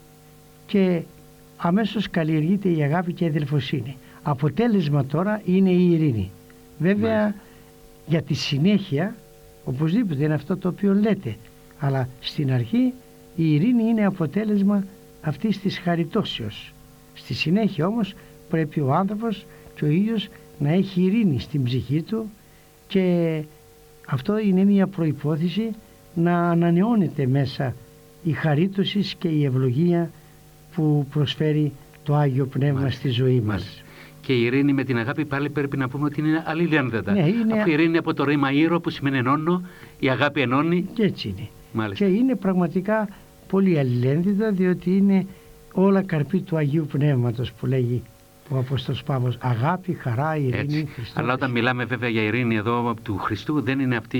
και αμέσως καλλιεργείται η αγάπη και η αδελφοσύνη. Αποτέλεσμα τώρα είναι η ειρήνη. Βέβαια Μάλιστα. για τη συνέχεια οπωσδήποτε είναι αυτό το οποίο λέτε, αλλά στην αρχή η ειρήνη είναι αποτέλεσμα αυτής της χαριτώσεως. Στη συνέχεια όμως πρέπει ο άνθρωπος και ο ίδιος να έχει ειρήνη στην ψυχή του, και αυτό είναι μια προϋπόθεση να ανανεώνεται μέσα η χαρίτωση και η ευλογία που προσφέρει το Άγιο Πνεύμα Μάλιστα. στη ζωή μας. Μάλιστα. Και η ειρήνη με την αγάπη πάλι πρέπει να πούμε ότι είναι αλληλένδετα. Ναι, είναι... Αφού η ειρήνη από το ρήμα ήρο που σημαίνει ενώνω, η αγάπη ενώνει. Και έτσι είναι. Μάλιστα. Και είναι πραγματικά πολύ αλληλένδετα, διότι είναι όλα καρπή του Αγίου Πνεύματος που λέγει ο Απόστολος Παύλος. Αγάπη, χαρά, ειρήνη, Χριστός. Αλλά όταν μιλάμε βέβαια για ειρήνη εδώ του Χριστού, δεν είναι αυτή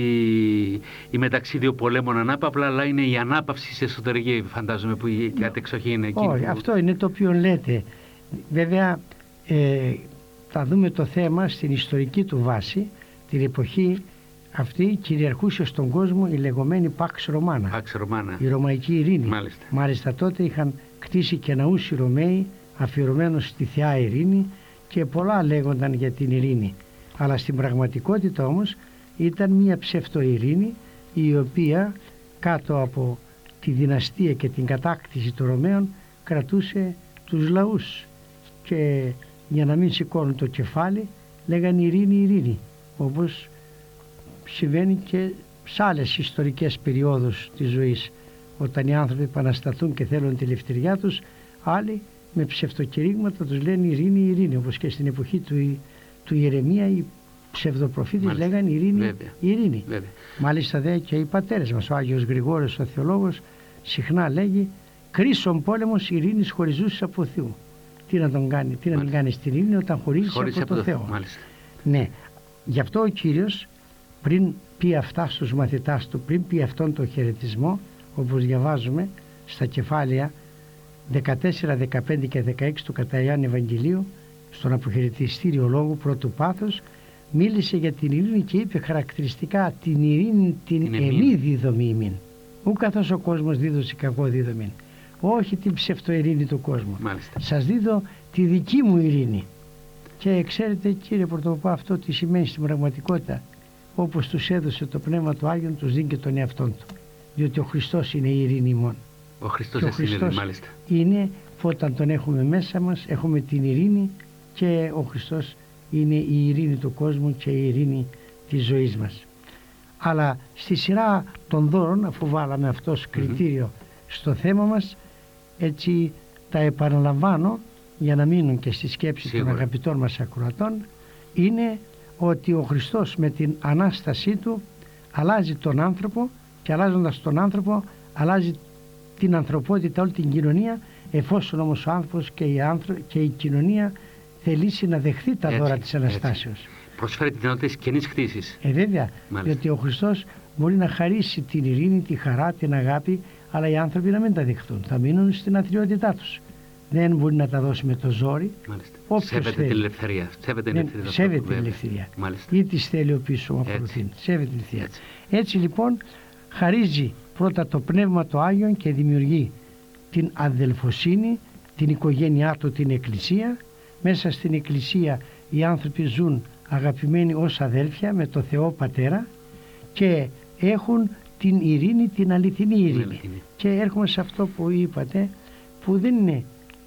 η μεταξύ δύο πολέμων ανάπαυλα, αλλά είναι η ανάπαυση σε εσωτερική, φαντάζομαι, που η κατεξοχή είναι εκεί. Όχι, που... αυτό είναι το οποίο λέτε. Βέβαια ε, θα δούμε το θέμα στην ιστορική του βάση. Την εποχή αυτή κυριαρχούσε στον κόσμο η λεγόμενη Pax Romana, Pax Romana. η Ρωμαϊκή ειρήνη. Μάλιστα. Μάλιστα τότε είχαν κτίσει και ναούς οι Ρωμαίοι αφιερωμένους στη Θεά Ειρήνη και πολλά λέγονταν για την ειρήνη. Αλλά στην πραγματικότητα όμως ήταν μια ψευτοειρήνη, η οποία κάτω από τη δυναστεία και την κατάκτηση των Ρωμαίων κρατούσε τους λαούς, και για να μην σηκώνουν το κεφάλι λέγανε ειρήνη, ειρήνη, όπως συμβαίνει και σε άλλες ιστορικές περιόδους της ζωής, όταν οι άνθρωποι επανασταθούν και θέλουν τη ελευθεριά τους, άλλοι με ψευτοκηρύγματα τους λένε ειρήνη, ειρήνη, όπως και στην εποχή του, του Ιερεμία οι ψευδοπροφήτες λέγανε ειρήνη, Βέβαια. ειρήνη. Βέβαια. Μάλιστα δε και οι πατέρες μας, ο Άγιος Γρηγόριος ο θεολόγος συχνά λέγει κρίσον πόλεμος ειρήνης χωριζούσης από Θεού. Τι να τον κάνει, τι να την κάνει στην ειρήνη όταν χωρίζεις από, από το Θεό. Μάλιστα. Ναι, γι' αυτό ο Κύριος πριν πει αυτά στους μαθητάς του, πριν πει αυτόν τον χαιρετισμό, όπως διαβάζουμε στα κεφάλαια δεκατέσσερα, δεκαπέντε και δεκαέξι του κατά Ιωάννη Ευαγγελίου, στον αποχαιρετιστήριο λόγο πρώτου πάθους, μίλησε για την ειρήνη και είπε χαρακτηριστικά την ειρήνη την εμή δίδομη ημίν. Ου καθώς ο κόσμος δίδωσε κακό δίδομην. Όχι την ψευτοειρήνη του κόσμου. Μάλιστα. Σας δίδω τη δική μου ειρήνη. Και ξέρετε κύριε Πρωτοπαπά, αυτό τι σημαίνει στην πραγματικότητα. Όπως τους έδωσε το Πνεύμα του Άγιον, τους δίνει και τον εαυτόν του. Διότι ο Χριστός είναι η ειρήνη ημών. Ο Χριστός είναι η ειρήνη, μάλιστα. Είναι που όταν τον έχουμε μέσα μας έχουμε την ειρήνη, και ο Χριστός είναι η ειρήνη του κόσμου και η ειρήνη της ζωής μας. Αλλά στη σειρά των δώρων, αφού βάλαμε αυτό ως κριτήριο mm-hmm. στο θέμα μας, έτσι τα επαναλαμβάνω για να μείνουν και στη σκέψη Σίγουρα. των αγαπητών μας ακροατών, είναι ότι ο Χριστός με την Ανάστασή του αλλάζει τον άνθρωπο, και αλλάζοντας τον άνθρωπο αλλάζει την ανθρωπότητα, όλη την κοινωνία, εφόσον όμως ο άνθρωπος και η, άνθρω... και η κοινωνία θελήσει να δεχθεί τα έτσι, δώρα της Αναστάσεως. Προσφέρει τη δυνατότητα της καινής χτίσης. Ε, βέβαια, Μάλιστα. διότι ο Χριστός μπορεί να χαρίσει την ειρήνη, τη χαρά, την αγάπη, αλλά οι άνθρωποι να μην τα δεχτούν. Θα μείνουν στην αθλειότητά τους. Δεν μπορεί να τα δώσει με το ζόρι. Μάλιστα. Όποιος Σέβεται θέλει. την ελευθερία. Σέβεται την Ναι, ελευθερία. σέβεται βέβαια. την ελευθερία. Μάλιστα. Ή τη θέλει ο πίσω μου ακολουθεί. Σέβεται την ελευθερία. Έτσι. Έτσι λοιπόν χαρίζει πρώτα το Πνεύμα το Άγιον και δημιουργεί την αδελφοσύνη, την οικογένειά του, την Εκκλησία. Μέσα στην Εκκλησία οι άνθρωποι ζουν αγαπημένοι ως αδέλφια με το Θεό Πατέρα και έχουν την ειρήνη, την αληθινή ειρήνη. αληθινή. Και έρχομαι σε αυτό που είπατε, που δεν είναι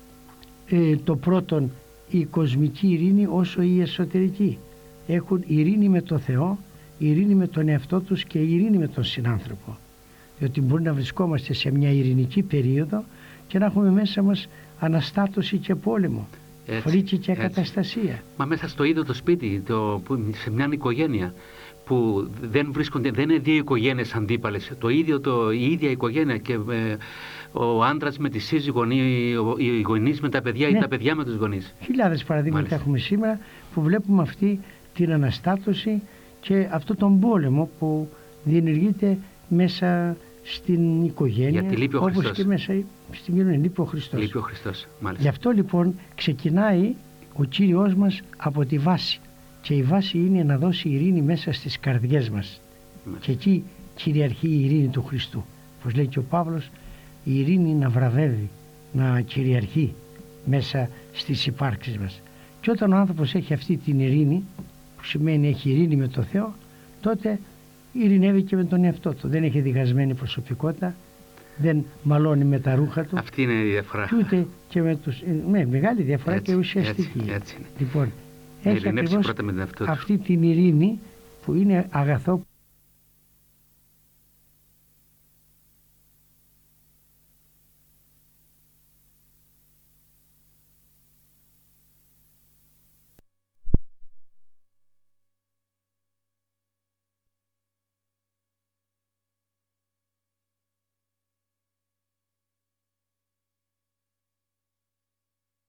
ε, το πρώτον η κοσμική ειρήνη όσο η εσωτερική. Έχουν ειρήνη με το Θεό, ειρήνη με τον εαυτό τους και ειρήνη με τον συνάνθρωπο. Διότι μπορεί να βρισκόμαστε σε μια ειρηνική περίοδο και να έχουμε μέσα μας αναστάτωση και πόλεμο, Έτσι, φρίκη και έτσι. καταστασία. Μα μέσα στο ίδιο το σπίτι, το, που, σε μια οικογένεια που δεν βρίσκονται, δεν είναι δύο οικογένειες αντίπαλες, το ίδιο, το, η ίδια οικογένεια και ε, ο άντρας με τη σύζυγο, οι, οι γονείς με τα παιδιά Ναι. ή τα παιδιά με τους γονείς. Χιλιάδες παραδείγματα Μάλιστα. έχουμε σήμερα που βλέπουμε αυτή την αναστάτωση και αυτό τον πόλεμο που διενεργείται μέσα στην οικογένεια, Γιατί λείπει ο όπως Χριστός. και μέσα στην κοινωνία. Λείπει ο Χριστός. Λείπει ο Χριστός. Μάλιστα. Γι' αυτό λοιπόν ξεκινάει ο Κύριος μας από τη βάση και η βάση είναι να δώσει ειρήνη μέσα στις καρδιές μας. Μάλιστα. Και εκεί κυριαρχεί η ειρήνη του Χριστού. Όπως λέει και ο Παύλος, η ειρήνη να βραβεύει, να κυριαρχεί μέσα στις υπάρξεις μας. Και όταν ο άνθρωπος έχει αυτή την ειρήνη, που σημαίνει έχει ειρήνη με το Θεό, τότε ειρηνεύει και με τον εαυτό του. Δεν έχει διχασμένη προσωπικότητα, δεν μαλώνει με τα ρούχα του, Αυτή είναι η διαφορά. και ούτε και με τους... Με μεγάλη διαφορά Έτσι, και ουσιαστική. έτσι, έτσι είναι. Λοιπόν, Να έχει ειρηνεύσει ακριβώς πρώτα με τον εαυτό του. αυτή την ειρήνη που είναι αγαθό